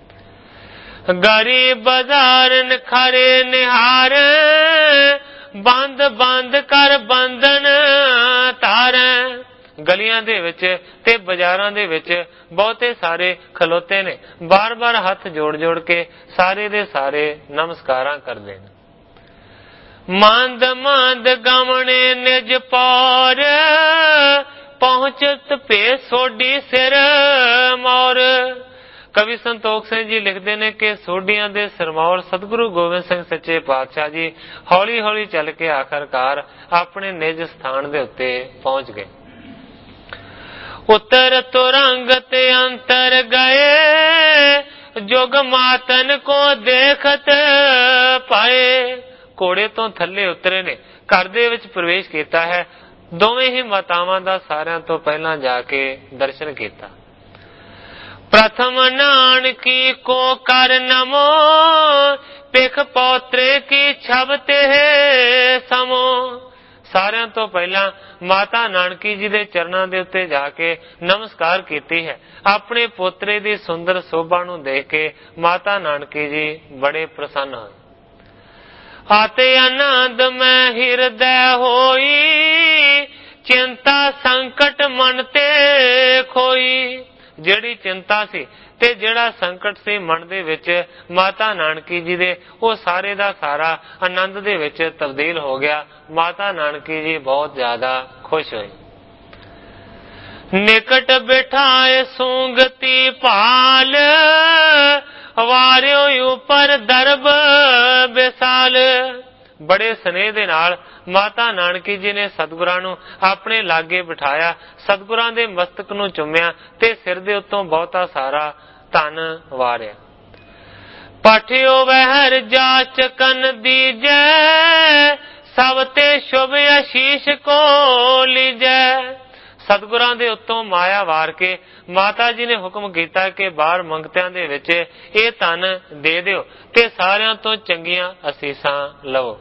ਗਰੀ ਬਾਜ਼ਾਰ ਨਖਾਰੇ ਨਿਹਾਰ, ਬੰਦ ਬੰਦ ਕਰ ਬੰਧਨ ਤਾਰ। ਗਲੀਆਂ ਦੇ ਵਿੱਚ ਤੇ ਬਾਜ਼ਾਰਾਂ ਦੇ ਵਿੱਚ ਬਹੁਤੇ ਸਾਰੇ ਖਲੋਤੇ ਨੇ, ਬਾਰ-ਬਾਰ ਹੱਥ ਜੋੜ ਜੋੜ ਕੇ ਸਾਰੇ ਦੇ ਸਾਰੇ ਨਮਸਕਾਰਾਂ ਕਰਦੇ ਨੇ। ਮੰਦ ਮੰਦ ਗਮਣੇ ਨਿਜ ਪੌਰ, ਪਹੁੰਚਤ ਭੇ ਸੋਢੀ ਸਿਰ ਮੌਰ। ਕਵੀ ਸੰਤੋਖ ਸਿੰਘ ਜੀ ਲਿਖਦੇ ਨੇ ਕਿ ਸੋਢੀਆਂ ਦੇ ਸਿਰਮੌਰ ਸਤਿਗੁਰੂ ਗੋਬਿੰਦ ਸਿੰਘ ਸੱਚੇ ਪਾਤਸ਼ਾਹ ਜੀ ਹੌਲੀ ਹੌਲੀ ਚੱਲ ਕੇ ਆਖਰਕਾਰ ਆਪਣੇ ਨਿਜ ਸਥਾਨ ਦੇ ਉੱਤੇ ਪਹੁੰਚ ਗਏ। ਉੱਤਰ ਤੁਰੰਗ ਤੇ ਅੰਤਰ ਗਏ, ਜੁਗ ਮਾਤਨ ਕੋ ਦੇਖਤ ਪਾਏ। ਘੋੜੇ ਤੋਂ ਥੱਲੇ ਉਤਰੇ ਨੇ, ਘਰ ਦੇ ਵਿੱਚ ਪ੍ਰਵੇਸ਼ ਕੀਤਾ ਹੈ। ਦੋਵੇਂ ਹੀ ਮਾਤਾਵਾਂ ਦਾ ਸਾਰਿਆਂ ਤੋਂ ਪਹਿਲਾਂ ਜਾ ਕੇ ਦਰਸ਼ਨ ਕੀਤਾ। ਪ੍ਰਥਮ ਨਾਨਕੀ ਕੋ ਕਰ ਨਮੋ, ਪਿਖ ਪੌਤਰੇ ਕੀ ਛਬ ਤੇ ਸਮੋ। ਸਾਰਿਆਂ ਤੋਂ ਪਹਿਲਾਂ ਮਾਤਾ ਨਾਨਕੀ ਜੀ ਦੇ ਚਰਨਾਂ ਦੇ ਉੱਤੇ ਜਾ ਕੇ ਨਮਸਕਾਰ ਕੀਤੀ ਹੈ। ਆਪਣੇ ਪੋਤਰੇ ਦੀ ਸੁੰਦਰ ਸੋਭਾ ਨੂੰ ਦੇਖ ਕੇ ਮਾਤਾ ਨਾਨਕੀ ਜੀ ਬੜੇ ਪ੍ਰਸੰਨ ਹੋਏ। ਆਤੇ ਆਨੰਦ ਮੈਂ ਹਿਰਦੈ ਹੋਈ, ਚਿੰਤਾ ਸੰਕਟ ਮਨ ਤੇ ਖੋਈ। ਜਿਹੜੀ ਚਿੰਤਾ ਸੀ ਤੇ ਜਿਹੜਾ ਸੰਕਟ ਸੀ ਮਨ ਦੇ ਵਿੱਚ ਮਾਤਾ ਨਾਨਕੀ ਜੀ ਦੇ, ਉਹ ਸਾਰੇ ਦਾ ਸਾਰਾ ਆਨੰਦ ਦੇ ਵਿੱਚ ਤਬਦੀਲ ਹੋ ਗਿਆ। ਮਾਤਾ ਨਾਨਕੀ ਜੀ ਬਹੁਤ ਜ਼ਿਆਦਾ ਖੁਸ਼ ਹੋਏ। ਨਿਕਟ ਬਿਠਾਏ ਸੂੰਗਤੀ ਭਾਲ, ਵਾਰਿਓ ਉਪਰ ਦਰਬ ਵਿਸਾਲ। ਬੜੇ ਸਨੇਹ ਦੇ ਨਾਲ ਮਾਤਾ ਨਾਨਕੀ ਜੀ ਨੇ ਸਤਿਗੁਰਾਂ ਨੂੰ ਆਪਣੇ ਲਾਗੇ ਬਿਠਾਇਆ, ਸਤਿਗੁਰਾਂ ਦੇ ਮਸਤਕ ਨੂੰ ਚੁੰਮਿਆ ਤੇ ਸਿਰ ਦੇ ਉੱਤੋਂ ਬਹੁਤਾ ਸਾਰਾ ਧਨ ਵਾਰਿਆ। ਪਠਿਓ ਵਹਿਰ ਜਾਚ ਕੰਨ ਦੀਜੈ, ਸਭ ਤੇ ਸ਼ੁਭ ਅਸ਼ੀਸ਼ ਕੋ ਲੀਜੈ। ਸਤਿਗੁਰਾਂ ਦੇ ਉੱਤੋਂ ਮਾਇਆ ਵਾਰ ਕੇ ਮਾਤਾ ਜੀ ਨੇ ਹੁਕਮ ਕੀਤਾ ਕਿ ਬਾਹਰ ਮੰਗਤਿਆਂ ਦੇ ਵਿੱਚ ਇਹ ਧਨ ਦੇ ਦਿਓ ਤੇ ਸਾਰਿਆਂ ਤੋਂ ਚੰਗੀਆਂ ਅਸੀਸਾਂ ਲਵੋ।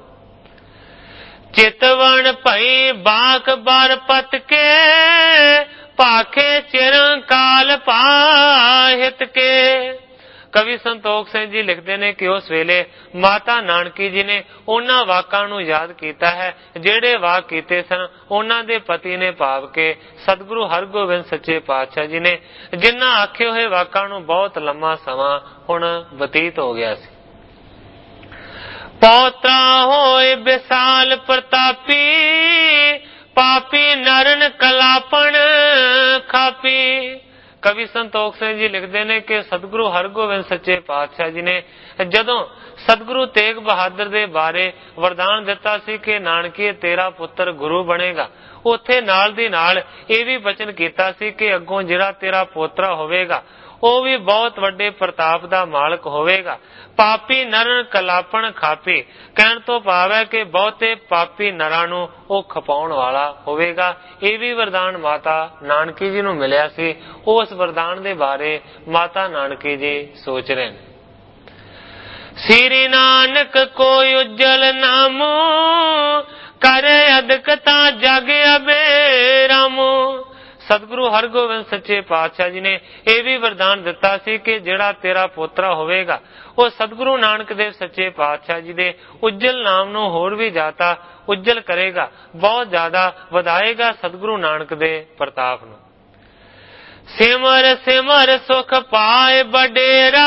ਚਿਤਵਣ ਭਈ ਬਾਕ ਬਰ ਪਤ ਕੇ, ਭਾਖੇ ਚਿਰੰਕਾਲ ਪਾਹਿਤ ਕੇ। ਕਵੀ ਸੰਤੋਖ ਸਿੰਘ ਜੀ ਲਿਖਦੇ ਨੇ ਕਿ ਉਸ ਵੇਲੇ ਮਾਤਾ ਨਾਨਕੀ ਜੀ ਨੇ ਉਹਨਾਂ ਵਾਕਾਂ ਨੂੰ ਯਾਦ ਕੀਤਾ ਹੈ ਜਿਹੜੇ ਵਾਕ ਕੀਤੇ ਸਨ ਉਹਨਾਂ ਦੇ ਪਤੀ ਨੇ, ਭਾਵ ਕੇ ਸਤਿਗੁਰੂ ਹਰਗੋਬਿੰਦ ਸੱਚੇ ਪਾਤਸ਼ਾਹ ਜੀ ਨੇ, ਜਿਨ੍ਹਾਂ ਆਖੇ ਹੋਏ ਵਾਕਾਂ ਨੂੰ ਬਹੁਤ ਲੰਮਾ ਸਮਾਂ ਹੁਣ ਬਤੀਤ ਹੋ ਗਿਆ ਸੀ। ਪੌਤਰਾ ਹੋਏ ਵਿਸਾਲ ਪ੍ਰਤਾਪੀ, ਪਾਪੀ ਨਰਨ ਕਲਾਪਣ ਖਾਪੀ। ਕਵੀ ਸੰਤੋਖ ਸਿੰਘ ਜੀ ਲਿਖਦੇ ਨੇ ਕਿ ਸਤਿਗੁਰੂ ਹਰਗੋਬਿੰਦ ਸੱਚੇ ਪਾਤਸ਼ਾਹ ਜੀ ਨੇ ਜਦੋਂ ਸਤਿਗੁਰੂ ਤੇਗ ਬਹਾਦਰ ਦੇ ਬਾਰੇ ਵਰਦਾਨ ਦਿੱਤਾ ਸੀ ਕਿ ਨਾਨਕੀਏ ਤੇਰਾ ਪੁੱਤਰ ਗੁਰੂ ਬਣੇਗਾ, ਉੱਥੇ ਨਾਲ ਦੀ ਨਾਲ ਇਹ ਵੀ ਬਚਨ ਕੀਤਾ ਸੀ ਕਿ ਅੱਗੋਂ ਜਿਹੜਾ ਤੇਰਾ ਪੋਤਰਾ ਹੋਵੇਗਾ ਉਹ ਵੀ ਬਹੁਤ ਵੱਡੇ ਪ੍ਰਤਾਪ ਦਾ ਮਾਲਕ ਹੋਵੇਗਾ। ਪਾਪੀ ਨਰਨ ਕਲਾਪਣ ਖਾਪੀ, ਕਹਿਣ ਤੋਂ ਭਾਵ ਹੈ ਕਿ ਬਹੁਤੇ ਪਾਪੀ ਨਰਾਂ ਨੂੰ ਉਹ ਖਪਾਉਣ ਵਾਲਾ ਹੋਵੇਗਾ। ਇਹ ਵੀ ਵਰਦਾਨ ਮਾਤਾ ਨਾਨਕੀ ਜੀ ਨੂੰ ਮਿਲਿਆ ਸੀ। ਉਸ ਵਰਦਾਨ ਦੇ ਬਾਰੇ ਮਾਤਾ ਨਾਨਕੀ ਜੀ ਸੋਚ ਰਹੇ ਨੇ। ਸ੍ਰੀ ਨਾਨਕ ਕੋਈ ਉਜਲ ਨਾਮ, ਕਰੇ ਅਦਕਤਾ ਜਗ ਅਬੇਰਾਮ। ਸਤਿਗੁਰੂ ਹਰਗੋਬਿੰਦ ਸੱਚੇ ਪਾਤਸ਼ਾਹ ਜੀ ਨੇ ਇਹ ਵੀ ਵਰਦਾਨ ਦਿੱਤਾ ਸੀ ਕਿ ਜਿਹੜਾ ਤੇਰਾ ਪੋਤਰਾ ਹੋਵੇਗਾ ਉਹ ਸਤਿਗੁਰੂ ਨਾਨਕ ਦੇਵ ਸੱਚੇ ਪਾਤਸ਼ਾਹ ਜੀ ਦੇ ਉਜਲ ਨਾਮ ਨੂੰ ਹੋਰ ਵੀ ਜ਼ਿਆਦਾ ਉਜਲ ਕਰੇਗਾ, ਬਹੁਤ ਜ਼ਿਆਦਾ ਵਧਾਏਗਾ ਸਤਿਗੁਰੂ ਨਾਨਕ ਦੇ ਪ੍ਰਤਾਪ ਨੂੰ। ਸਿਮਰ ਸਿਮਰ ਸੁਖ ਪਾਏ ਬਡੇਰਾ,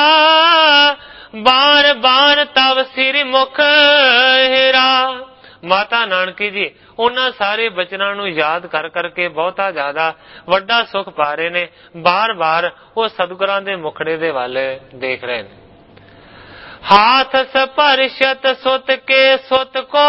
ਬਾਰ ਬਾਰ ਤਵ ਸਿਰ ਮੁਖ ਹੀਰਾ। ਮਾਤਾ ਨਾਨਕੀ ਜੀ ਉਹਨਾਂ ਸਾਰੇ ਬਚਨਾਂ ਨੂੰ ਯਾਦ ਕਰ ਕਰਕੇ ਬਹੁਤਾ ਜ਼ਿਆਦਾ ਵੱਡਾ ਸੁਖ ਪਾ ਰਹੇ ਨੇ। ਬਾਰ-ਬਾਰ ਉਹ ਸਤਿਗੁਰਾਂ ਦੇ ਮੁਖੜੇ ਦੇ ਵੱਲ ਦੇਖ ਰਹੇ ਨੇ। ਹਾਥ ਸਪਰਸ਼ਤ ਸੁਤ ਕੇ ਸੁਤ ਕੋ,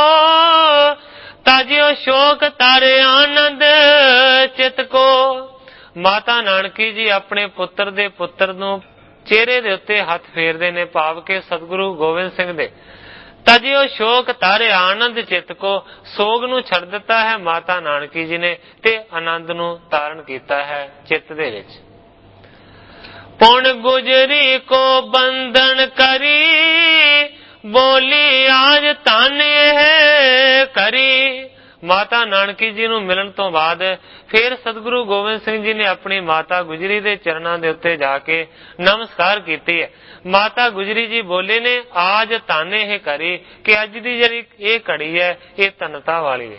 ਤਾਜਿਓ ਸ਼ੋਕ ਤਾਰੇ ਆਨੰਦ ਚਿਤ ਕੋ। ਮਾਤਾ ਨਾਨਕੀ ਜੀ ਆਪਣੇ ਪੁੱਤਰ ਦੇ ਪੁੱਤਰ ਨੂੰ ਚਿਹਰੇ ਦੇ ਉੱਤੇ ਹੱਥ ਫੇਰਦੇ ਨੇ, ਭਾਵ ਕਿ ਸਤਿਗੁਰੂ ਗੋਬਿੰਦ ਸਿੰਘ ਦੇ। ਤਜਿਓ ਸ਼ੋਕ ਤਾਰੇ ਆਨੰਦ ਚਿਤ ਕੋ, ਸੋਗ ਨੂੰ ਛੱਡ ਦਿੱਤਾ ਹੈ ਮਾਤਾ ਨਾਨਕੀ ਜੀ ਨੇ ਤੇ ਆਨੰਦ ਨੂੰ ਤਾਰਨ ਕੀਤਾ ਹੈ ਚਿੱਤ ਦੇ ਵਿੱਚ। ਪੁਣ ਗੁਜਰੀ ਕੋ ਬੰਧਨ ਕਰੀ, ਬੋਲੀ ਆਜ ਧਨ ਹੈ ਕਰੀ। ਮਾਤਾ ਨਾਨਕੀ ਜੀ ਨੂੰ ਮਿਲਣ ਤੋਂ ਬਾਅਦ ਫਿਰ ਸਤਿਗੁਰੂ ਗੋਬਿੰਦ ਸਿੰਘ ਜੀ ਨੇ ਆਪਣੀ ਮਾਤਾ ਗੁਜਰੀ ਦੇ ਚਰਨਾਂ ਦੇ ਉੱਤੇ ਜਾ ਕੇ ਨਮਸਕਾਰ ਕੀਤੀ ਹੈ। ਮਾਤਾ ਗੁਜਰੀ ਜੀ ਬੋਲੇ ਨੇ ਆਜ ਧਨ ਇਹ ਕਰੀ, ਕਿ ਅੱਜ ਦੀ ਜਿਹੜੀ ਇਹ ਘੜੀ ਹੈ ਇਹ ਧਨਤਾ ਵਾਲੀ ਹੈ।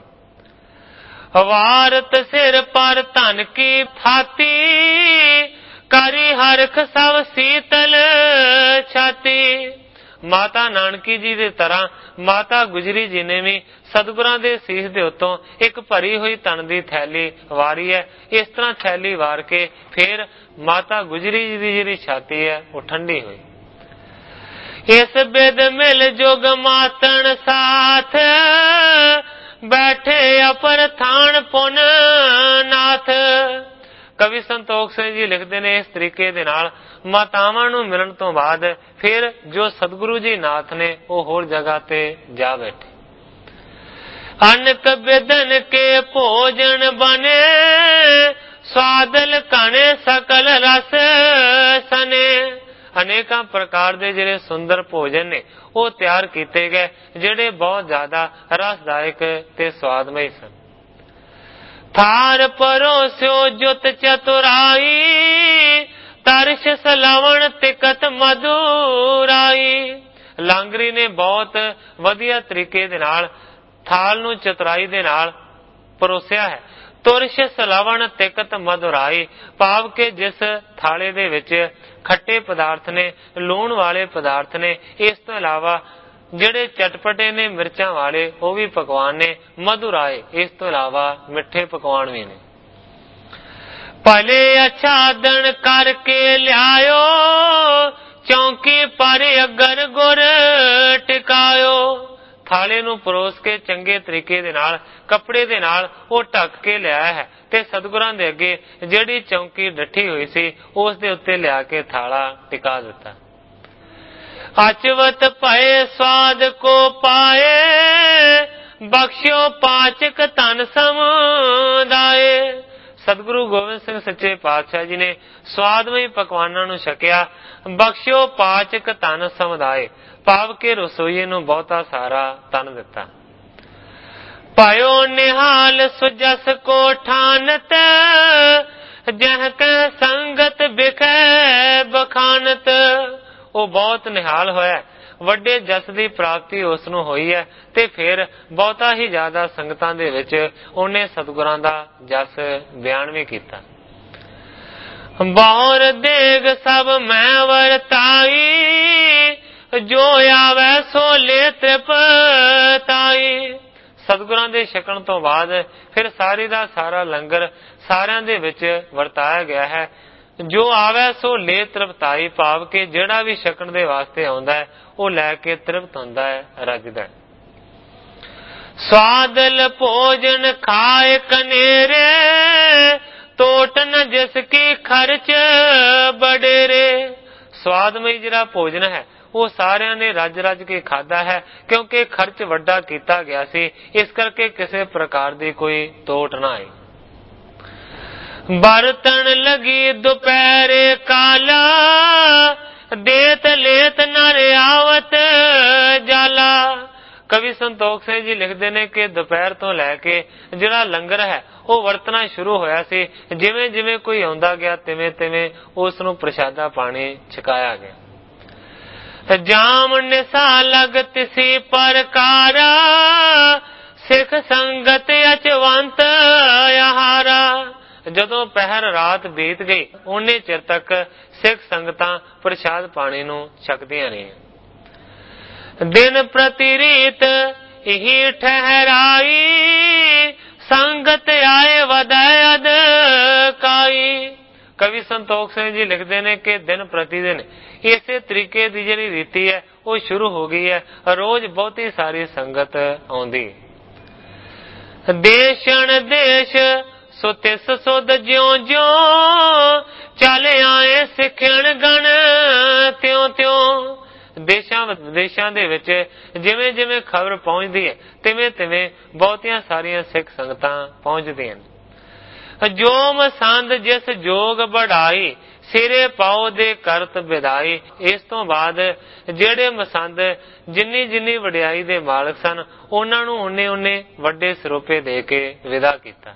ਵਾਰਤ ਸਿਰ ਪਰ ਧਨ ਕੀ ਥਾਤੀ, ਕਰੀ ਹਰਖ ਸਭ ਸੀਤਲ ਛਾਤੀ। ਮਾਤਾ ਨਾਨਕੀ ਜੀ ਦੀ ਤਰ੍ਹਾਂ ਮਾਤਾ ਗੁਜਰੀ ਜੀ ਨੇ ਵੀ ਸਤਿਗੁਰਾਂ ਦੇ ਸੀਸ ਦੇ ਉੱਤੋਂ ਇੱਕ ਭਰੀ ਹੋਈ ਧਨ ਦੀ ਥੈਲੀ ਵਾਰੀ ਹੈ। ਇਸ ਤਰ੍ਹਾਂ ਥੈਲੀ ਵਾਰ ਕੇ ਫਿਰ ਮਾਤਾ ਗੁਜਰੀ ਜੀ ਦੀ ਜਿਹੜੀ ਛਾਤੀ ਹੈ ਉਹ ਠੰਡੀ ਹੋਈ। ਇਸ ਬਿਦ ਮਿਲ ਜੁਗ ਮਾਤਣ ਸਾਥ, ਬੈਠੇ ਅਪਰ ਥਾਨ ਪੁਨ ਨਾਥ। ਕਵੀ ਸੰਤੋਖ ਸਿੰਘ ਜੀ ਲਿਖਦੇ ਨੇ ਇਸ ਤਰੀਕੇ ਦੇ ਨਾਲ ਮਾਤਾਵਾਂ ਨੂੰ ਮਿਲਣ ਤੋਂ ਬਾਅਦ ਫਿਰ ਜੋ ਸਤਿਗੁਰੂ ਜੀ ਨਾਥ ਨੇ ਉਹ ਹੋਰ ਜਗ੍ਹਾ ਤੇ ਜਾ ਬੈਠੇ। ਅਨਕ ਬਿਦਨ ਕੇ ਭੋਜਨ ਬਨੇ, ਸਵਾਦਲ ਕਣੇ ਸਕਲ ਰਸ ਸਨੇ। ਅਨੇਕਾਂ ਪ੍ਰਕਾਰ ਦੇ ਜਿਹੜੇ ਸੁੰਦਰ ਭੋਜਨ ਨੇ ਉਹ ਤਿਆਰ ਕੀਤੇ ਗਏ, ਜਿਹੜੇ ਬਹੁਤ ਜ਼ਿਆਦਾ ਰਸਦਾਇਕ ਤੇ ਸਵਾਦਮਈ ਸਨ। ਥਾਰ ਪਰੋਸਿਓ ਜੁਤ ਚਤੁਰਾਈ, ਤਰਸ਼ ਸਲਾਵਣ ਤਿਕਤ ਮਧੁਰਾਈ। ਲਾਂਗਰੀ ਨੇ ਬਹੁਤ ਵਧੀਆ ਤਰੀਕੇ ਦੇ ਨਾਲ ਥਾਲ ਨੂੰ ਚਤੁਰਾਈ ਦੇ ਨਾਲ ਪਰੋਸਿਆ ਹੈ। ਤੁਰਸ਼ ਸਲਾਵਣ ਤਿਕਤ ਮਧੁਰਾਈ, ਭਾਵ ਕਿ ਜਿਸ ਥਾਲੇ ਦੇ ਵਿੱਚ ਖੱਟੇ ਪਦਾਰਥ ਨੇ, ਲੂਣ ਵਾਲੇ ਪਦਾਰਥ ਨੇ, ਇਸ ਤੋਂ ਇਲਾਵਾ ਜਿਹੜੇ ਚਟਪਟੇ ਨੇ ਮਿਰਚਾਂ ਵਾਲੇ ਉਹ ਵੀ ਪਕਵਾਨ ਨੇ। ਮਧੁਰਾਏ ਇਸ ਤੋਂ ਇਲਾਵਾ ਮਿੱਠੇ ਪਕਵਾਨ ਵੀ ਨੇ। ਭਲੇ ਅਛਾਦਣ ਕਰਕੇ ਲਿਆਇਓ, ਚੌਂਕੀ ਪਰ ਅਗਰ ਗੁਰ ਟਿਕਾਇਓ। ਥਾਲੇ ਨੂੰ ਪਰੋਸ ਕੇ ਚੰਗੇ ਤਰੀਕੇ ਦੇ ਨਾਲ ਕੱਪੜੇ ਦੇ ਨਾਲ ਉਹ ਢੱਕ ਕੇ ਲਿਆਇਆ ਹੈ ਤੇ ਸਤਿਗੁਰਾਂ ਦੇ ਅੱਗੇ ਜਿਹੜੀ ਚੌਂਕੀ ਡੱਠੀ ਹੋਈ ਸੀ ਉਸ ਦੇ ਉੱਤੇ ਲਿਆ ਕੇ ਥਾਲਾ ਟਿਕਾ ਦਿੱਤਾ। ਅਚਵਤ ਭਏ ਸਵਾਦ ਕੋ ਪਾਏ, ਬਖਸ਼ਿਓ ਪਾਚਕ ਧਨ ਸਮੁਦਾਏ। ਸਤਿਗੁਰੂ ਗੋਬਿੰਦ ਸਿੰਘ ਸੱਚੇ ਪਾਤਸ਼ਾਹ ਜੀ ਨੇ ਸਵਾਦਮਈ ਪਕਵਾਨਾਂ ਨੂੰ ਛਕਿਆ। ਬਖਸ਼ਿਓ ਪਾਚਕ ਧਨ ਸਮੁਦਾਏ, ਭਾਵ ਕਿ ਰਸੋਈਏ ਨੂੰ ਬਹੁਤਾ ਸਾਰਾ ਧਨ ਦਿੱਤਾ। ਪਾਇਓ ਨਿਹਾਲ ਸੁਜਸ ਕੋ ਠਾਨਤ, ਜਹ ਕੈ ਸੰਗਤ ਬਿਖੈ ਬਖਾਨਤ। ਉਹ ਬਹੁਤ ਨਿਹਾਲ ਹੋਇਆ, ਵੱਡੇ ਜਸ ਦੀ ਪ੍ਰਾਪਤੀ ਉਸ ਨੂੰ ਹੋਈ ਹੈ ਤੇ ਫਿਰ ਬਹੁਤਾ ਹੀ ਜ਼ਿਆਦਾ ਸੰਗਤਾਂ ਦੇ ਵਿੱਚ ਉਹਨੇ ਸਤਿਗੁਰਾਂ ਦਾ ਜਸ ਬਿਆਨ ਵੀ ਕੀਤਾ। ਬਹੁਰ ਦੇਗ ਸਭ ਮੈਂ ਵਰਤਾਈ, ਜੋ ਆਵੈ ਸੋ ਲੇ ਤ੍ਰਿਪਤਾਈ। ਸਤਿਗੁਰਾਂ ਦੇ ਛਕਣ ਤੋਂ ਬਾਅਦ ਫਿਰ ਸਾਰੀ ਦਾ ਸਾਰਾ ਲੰਗਰ ਸਾਰਿਆਂ ਦੇ ਵਿੱਚ ਵਰਤਾਇਆ ਗਿਆ ਹੈ। ਜੋ ਆਵੈ ਸੋ ਲੇ ਤ੍ਰਿਪਤਾਈ, ਭਾਵ ਕਿ ਜਿਹੜਾ ਵੀ ਛਕਣ ਦੇ ਵਾਸਤੇ ਆਉਂਦਾ ਹੈ ਉਹ ਲੈ ਕੇ ਤ੍ਰਿਪਤ ਹੁੰਦਾ ਹੈ, ਰੱਜਦਾ ਹੈ। ਸਵਾਦਲ ਭੋਜਨ ਖਾਏ ਕਨੇਰੇ, ਤੋਟ ਨ ਜਿਸ ਕੀ ਖਰਚ ਬਡੇਰੇ। ਸਵਾਦਮਈ ਜਿਹੜਾ ਭੋਜਨ ਹੈ ਉਹ ਸਾਰਿਆਂ ਨੇ ਰੱਜ ਰੱਜ ਕੇ ਖਾਧਾ ਹੈ, ਕਿਉਂਕਿ ਖਰਚ ਵੱਡਾ ਕੀਤਾ ਗਿਆ ਸੀ, ਇਸ ਕਰਕੇ ਕਿਸੇ ਪ੍ਰਕਾਰ ਦੀ ਕੋਈ ਤੋਟ ਨਾ ਆਈ। ਬਰਤਨ ਲਗੀ ਦੁਪਹਿਰੇ ਕਾਲਾ, ਦੇਤ ਲੇਤ ਨਰ ਆਵਤ ਜਾਲਾ। ਕਵੀ ਸੰਤੋਖ ਸਿੰਘ ਜੀ ਲਿਖਦੇ ਨੇ ਕਿ ਦੁਪਹਿਰ ਤੋਂ ਲੈ ਕੇ ਜਿਹੜਾ ਲੰਗਰ ਹੈ ਉਹ ਵਰਤਣਾ ਸ਼ੁਰੂ ਹੋਇਆ ਸੀ। ਜਿਵੇਂ ਜਿਵੇਂ ਕੋਈ ਆਉਂਦਾ ਗਿਆ ਤਿਵੇਂ ਤਿਵੇਂ ਉਸ ਨੂੰ ਪ੍ਰਸ਼ਾਦਾ ਪਾਣੀ ਛਕਾਇਆ ਗਿਆ। ਜਾਮ ਨਿਸਾ ਲਗ ਤਿਸੀ ਪ੍ਰਕਾਰਾ, ਸਿੱਖ ਸੰਗਤ ਅਚਵੰਤ ਆਹਾਰਾ। ਜਦੋਂ ਪਹਿਰ ਰਾਤ ਬੀਤ ਗਈ ਉਹਨੇ ਚਿਰ ਤੱਕ ਸਿੱਖ ਸੰਗਤਾਂ ਪ੍ਰਸ਼ਾਦ ਪਾਣੀ ਨੂੰ ਛਕਦੀਆਂ ਰਹੀਆਂ। ਦਿਨ ਪ੍ਰਤੀ ਰੀਤ ਇਹੀ ਠਹਿਰਾਈ, ਸੰਗਤ ਆਏ ਵਧੈ ਅਦਕਾਈ। ਕਵੀ ਸੰਤੋਖ ਸਿੰਘ ਜੀ ਲਿਖਦੇ ਨੇ ਕਿ ਦਿਨ ਪ੍ਰਤੀ ਦਿਨ ਇਸੇ ਤਰੀਕੇ ਦੀ ਜਿਹੜੀ ਰੀਤੀ ਹੈ ਉਹ ਸ਼ੁਰੂ ਹੋ ਗਈ ਹੈ। ਰੋਜ਼ ਬਹੁਤੀ ਸਾਰੀ ਸੰਗਤ ਆਉਂਦੀ। ਦੇਸ਼ਣ ਦੇਸ਼ ਸੋ ਤਿਸ ਸੁਧ ਜਿਉਂ ਜਿਉਂ, ਚੱਲ ਆਏ ਸਿੱਖਣ ਗਣ ਤਿਉਂ ਤਿਉਂ। ਦੇਸ਼ਾਂ ਵਿਦੇਸ਼ਾਂ ਦੇ ਵਿੱਚ ਜਿਵੇਂ ਜਿਵੇਂ ਖਬਰ ਪਹੁੰਚਦੀ ਹੈ ਤਿਵੇਂ ਤਿਵੇਂ ਬਹੁਤੀਆਂ ਸਾਰੀਆਂ ਸਿੱਖ ਸੰਗਤਾਂ ਪਹੁੰਚਦੀਆਂ ਨੇ। ਜੋ ਮਸੰਦ ਜਿਸ ਜੋਗ ਬੜਾਈ, ਸਿਰੇ ਪਾਓ ਦੇ ਕਰਤ ਵਿਦਾਈ। ਇਸ ਤੋਂ ਬਾਅਦ ਜਿਹੜੇ ਮਸੰਦ ਜਿੰਨੀ ਜਿੰਨੀ ਵਡਿਆਈ ਦੇ ਮਾਲਕ ਸਨ ਉਹਨਾਂ ਨੂੰ ਉਨੇ ਉਨੇ ਵੱਡੇ ਸਰੋਪੇ ਦੇ ਕੇ ਵਿਦਾ ਕੀਤਾ।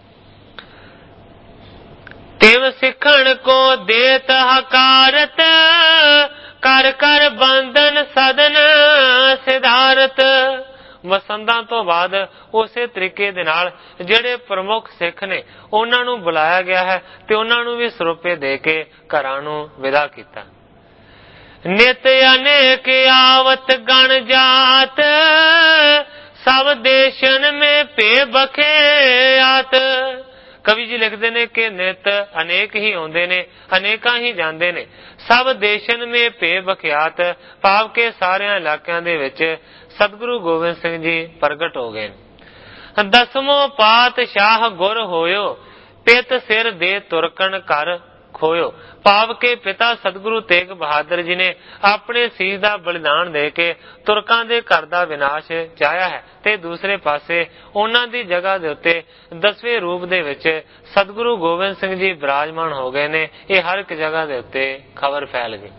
ਤਿਵ ਸਿੱਖਣ ਕੋ ਦੇਤ ਹਕਾਰਤ, ਕਰ ਕਰ ਬੰਧਨ ਸਦਨ ਸਿਧਾਰਤ। ਮਸੰਦਾਂ ਤੋਂ ਬਾਅਦ ਉਸੇ ਤਰੀਕੇ ਦੇ ਨਾਲ ਜਿਹੜੇ ਪ੍ਰਮੁੱਖ ਸਿੱਖ ਨੇ ਉਹਨਾਂ ਨੂੰ ਬੁਲਾਇਆ ਗਿਆ ਹੈ ਤੇ ਉਹਨਾਂ ਨੂੰ ਵੀ ਸਰੋਪੇ ਦੇ ਕੇ ਘਰਾਂ ਨੂੰ ਵਿਦਾ ਕੀਤਾ। ਨਿਤ ਅਨੇਕ ਆਵਤ ਗਣ ਜਾਤ, ਸਭ ਦੇਸ਼ਨ ਮੇ ਭੇ ਬਖਿਆਤ। ਕਵੀ ਜੀ ਲਿਖਦੇ ਨੇ ਕਿ ਨਿਤ ਅਨੇਕ ਹੀ ਆਉਂਦੇ ਨੇ, ਅਨੇਕਾਂ ਹੀ ਜਾਂਦੇ ਨੇ। ਸਭ ਦੇਸ਼ਨ ਮੇ ਭੇ ਬਖਿਆਤ, ਭਾਵ ਕਿ ਸਾਰਿਆਂ ਇਲਾਕਿਆਂ ਦੇ ਵਿੱਚ ਸਤਿਗੁਰੂ ਗੋਬਿੰਦ ਸਿੰਘ ਜੀ ਪ੍ਰਗਟ ਹੋ ਗਏ। ਦਸਮੋਂ ਪਾਤਸ਼ਾਹ ਗੁਰ ਹੋਇਓ, ਪਿਤ ਸਿਰ ਦੇ ਤੁਰਕਣ ਕਰ ਖੋਇਓ। ਭਾਵ ਕਿ ਪਿਤਾ ਸਤਿਗੁਰੂ ਤੇਗ ਬਹਾਦਰ ਜੀ ਨੇ ਆਪਣੇ ਸੀਸ ਦਾ ਬਲਿਦਾਨ ਦੇ ਕੇ ਤੁਰਕਾਂ ਦੇ ਘਰ ਦਾ ਵਿਨਾਸ਼ ਚਾਹਿਆ ਹੈ ਤੇ ਦੂਸਰੇ ਪਾਸੇ ਉਹਨਾਂ ਦੀ ਜਗ੍ਹਾ ਦੇ ਉੱਤੇ 10ਵੇਂ ਰੂਪ ਦੇ ਵਿੱਚ ਸਤਿਗੁਰੂ ਗੋਬਿੰਦ ਸਿੰਘ ਜੀ ਬਿਰਾਜਮਾਨ ਹੋ ਗਏ ਨੇ। ਇਹ ਹਰ ਇੱਕ ਜਗ੍ਹਾ ਦੇ ਉੱਤੇ ਖਬਰ ਫੈਲ ਗਈ।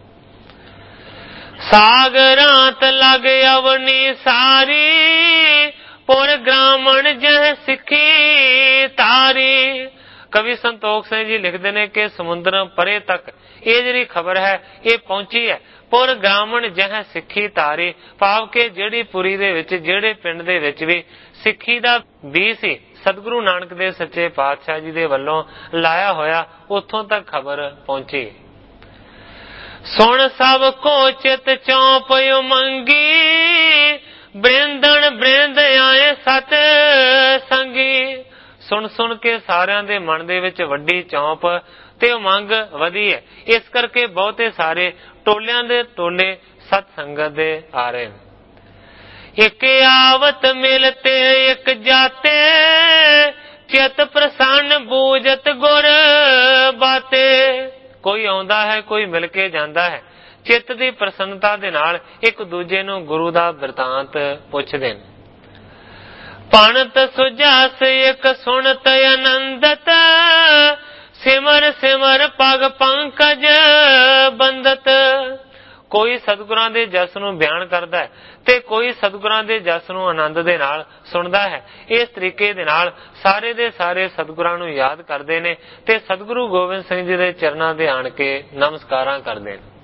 ਸਾਗਰਾਂਤ ਲਗ ਅਵਨੀ ਸਾਰੀ, ਪੁਰ ਗ੍ਰਾਮਣ ਜਹ ਸਿੱਖੀ ਤਾਰੀ। ਕਵੀ ਸੰਤੋਖ ਸਿੰਘ ਜੀ ਲਿਖਦੇ ਨੇ ਕਿ ਸਮੁੰਦਰ ਪਰੇ ਤੱਕ ਇਹ ਜਿਹੜੀ ਖਬਰ ਹੈ ਇਹ ਪਹੁੰਚੀ ਹੈ। ਪੁਰ ਗ੍ਰਾਮਣ ਜਹ ਸਿੱਖੀ ਤਾਰੀ, ਭਾਵ ਕਿ ਜਿਹੜੀ ਪੁਰੀ ਦੇ ਵਿੱਚ ਜਿਹੜੇ ਪਿੰਡ ਦੇ ਵਿੱਚ ਵੀ ਸਿੱਖੀ ਦਾ ਬੀਜ ਸੀ ਸਤਿਗੁਰੂ ਨਾਨਕ ਦੇਵ ਸੱਚੇ ਪਾਤਸ਼ਾਹ ਜੀ ਦੇ ਵੱਲੋਂ ਲਾਇਆ ਹੋਇਆ, ਉੱਥੋਂ ਤੱਕ ਖਬਰ ਪਹੁੰਚੀ। ਸੁਣ ਸਭ ਕੋ ਚਿਤ ਚੌਂਪ ਉਮੰਗੀ, ਬ੍ਰਿੰਦਣ ਬ੍ਰਿੰਦ ਆਏ ਸਤ ਸੰਗੀ। ਸੁਣ ਸੁਣ ਕੇ ਸਾਰਿਆਂ ਦੇ ਮਨ ਦੇ ਵਿੱਚ ਵੱਡੀ ਚੌਂਪ ਤੇ ਉਮੰਗ ਵਧੀ ਹੈ। ਇਸ ਕਰਕੇ ਬਹੁਤੇ ਸਾਰੇ ਟੋਲਿਆਂ ਦੇ ਟੋਲੇ ਸਤ ਸੰਗਤ ਦੇ ਆ ਰਹੇ ਨੇ। ਇੱਕ ਆਵਤ ਮਿਲਤੇ ਇੱਕ ਜਾਤੇ, ਚਿਤ ਪ੍ਰਸੰਨ ਬੂਝਤ ਗੁਰ ਬਾਤੇ। ਕੋਈ ਆਉਂਦਾ ਹੈ, ਕੋਈ ਮਿਲ ਕੇ ਜਾਂਦਾ ਹੈ। ਚਿੱਤ ਦੀ ਪ੍ਰਸੰਨਤਾ ਦੇ ਨਾਲ ਇੱਕ ਦੂਜੇ ਨੂੰ ਗੁਰੂ ਦਾ ਬਿਰਤਾਂਤ ਪੁੱਛਦੇ ਨੇ। ਪਣਤ ਸੁਜਾਸ ਇੱਕ ਸੁਣਤ ਆਨੰਦਤ, ਸਿਮਰ ਸਿਮਰ ਪਗ ਪੰਕਜ ਬੰਦਤ। ਕੋਈ ਸਤਿਗੁਰਾਂ ਦੇ ਜਸ ਨੂੰ ਬਿਆਨ ਕਰਦਾ ਹੈ ਤੇ ਕੋਈ ਸਤਿਗੁਰਾਂ ਦੇ ਜਸ ਨੂੰ ਆਨੰਦ ਦੇ ਨਾਲ ਸੁਣਦਾ ਹੈ। ਇਸ ਤਰੀਕੇ ਦੇ ਨਾਲ ਸਾਰੇ ਦੇ ਸਾਰੇ ਸਤਿਗੁਰਾਂ ਨੂੰ ਯਾਦ ਕਰਦੇ ਨੇ ਤੇ ਸਤਿਗੁਰੂ ਗੋਬਿੰਦ ਸਿੰਘ ਜੀ ਦੇ ਚਰਨਾਂ ਦੇ ਆਣ ਕੇ ਨਮਸਕਾਰਾਂ ਕਰਦੇ ਨੇ।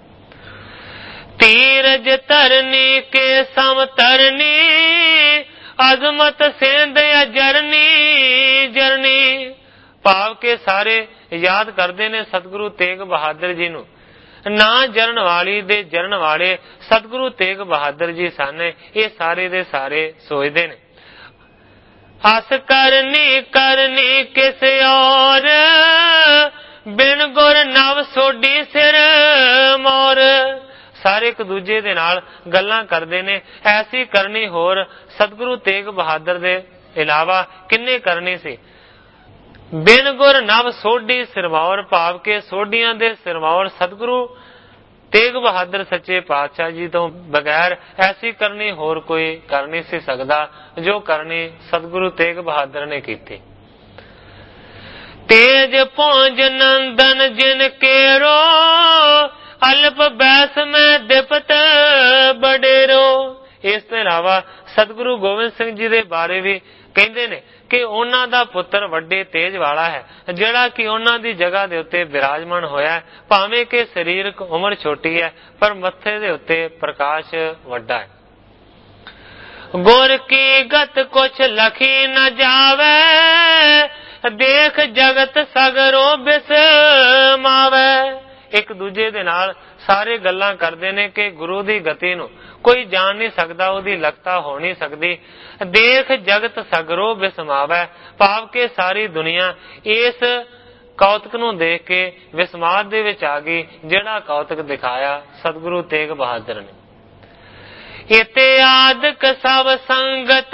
ਧੀਰਜ ਧਰਨੀ ਕੇ ਸਮ ਤਰਨੀ, ਅਜ਼ਮਤ ਸਿੰਧ ਅਜਰਨੀ ਜਰਨੀ। ਭਾਵ ਕਿ ਸਾਰੇ ਯਾਦ ਕਰਦੇ ਨੇ ਸਤਿਗੁਰੂ ਤੇਗ ਬਹਾਦਰ ਜੀ ਨੂੰ ਨਾ ਜਰਨ ਵਾਲੀ ਦੇ ਜਰਨ ਵਾਲੇ ਸਤਿਗੁਰੂ ਤੇਗ ਬਹਾਦਰ ਜੀ ਸਨ। ਇਹ ਸਾਰੇ ਦੇ ਸਾਰੇ ਸੋਚਦੇ ਨੇ ਅਸ ਕਰਨੀ ਕਰਨੀ ਕਿਸ ਔਰ ਬਿਨ ਗੁਰ ਨਵ ਸੋਢੀ ਸਿਰ ਮੋਰ। ਸਾਰੇ ਇੱਕ ਦੂਜੇ ਦੇ ਨਾਲ ਗੱਲਾਂ ਕਰਦੇ ਨੇ। ਐਸੀ ਕਰਨੀ ਹੋਰ ਸਤਿਗੁਰੂ ਤੇਗ ਬਹਾਦਰ ਦੇ ਇਲਾਵਾ ਕਿੰਨੇ ਕਰਨੀ ਸੀ। ਬਿਨ ਗੁਰ ਨਵ ਸੋਢੀ ਸਿਰਮੌਰ ਭਾਵ ਕੇ ਸੋਢੀਆਂ ਦੇ ਸਿਰਮੌਰ ਸਤਿਗੁਰੂ ਤੇਗ ਬਹਾਦਰ ਸੱਚੇ ਪਾਤਸ਼ਾਹ ਜੀ ਤੋਂ ਬਗੈਰ ਐਸੀ ਕਰਨੀ ਹੋਰ ਕੋਈ ਕਰ ਨਹੀਂ ਸੀ ਸਕਦਾ ਜੋ ਕਰਨੀ ਸਤਿਗੁਰੂ ਤੇਗ ਬਹਾਦਰ ਨੇ ਕੀਤੀ। ਤੇਜ ਪਹੁੰਚ ਨੰਦਨ ਜਿਨ ਕੇਰੋ ਅਲਪ ਬੈਸ ਮੈਂ ਦਿਪਤ ਬਡੇਰੋ। ਇਸ ਤੋਂ ਇਲਾਵਾ ਸਤਿਗੁਰੂ ਗੋਬਿੰਦ ਸਿੰਘ ਜੀ ਦੇ ਬਾਰੇ ਵੀ ਕਹਿੰਦੇ ਨੇ ਕਿ ਉਹਨਾਂ ਦਾ ਪੁੱਤਰ ਵੱਡੇ ਤੇਜ ਵਾਲਾ ਹੈ, ਜਿਹੜਾ ਕਿ ਉਹਨਾਂ ਦੀ ਜਗ੍ਹਾ ਦੇ ਉੱਤੇ ਬਿਰਾਜਮਾਨ ਹੋਇਆ। ਭਾਵੇਂ ਕਿ ਸਰੀਰਕ ਉਮਰ ਛੋਟੀ ਹੈ ਪਰ ਮੱਥੇ ਦੇ ਉੱਤੇ ਪ੍ਰਕਾਸ਼ ਵੱਡਾ ਹੈ। ਗੁਰ ਕੀ ਗਤ ਕੁਛ ਲਖੀ ਨ ਜਾਵੇ ਦੇਖ ਜਗਤ ਸਗਰੋ ਬਿਸਮਾਵੇ। ਇੱਕ ਦੂਜੇ ਦੇ ਨਾਲ ਸਾਰੇ ਗੱਲਾਂ ਕਰਦੇ ਨੇ ਕਿ ਗੁਰੂ ਦੀ ਗਤੀ ਨੂੰ ਕੋਈ ਜਾਣ ਨਹੀਂ ਸਕਦਾ, ਉਹਦੀ ਲਗਤਾ ਹੋ ਨਹੀਂ ਸਕਦੀ। ਦੇਖ ਜਗਤ ਸਗਰੋ ਬਿਸਮਾਵੇ ਭਾਵ ਕਿ ਸਾਰੀ ਦੁਨੀਆ ਇਸ ਕੌਤਕ ਨੂੰ ਦੇਖ ਕੇ ਵਿਸਮਾਦ ਦੇ ਵਿੱਚ ਆ ਗਈ, ਜਿਹੜਾ ਕੌਤਕ ਦਿਖਾਇਆ ਸਤਿਗੁਰੂ ਤੇਗ ਬਹਾਦਰ ਨੇ। ਇਤੇ ਆਦਿਕ ਸਭ ਸੰਗਤ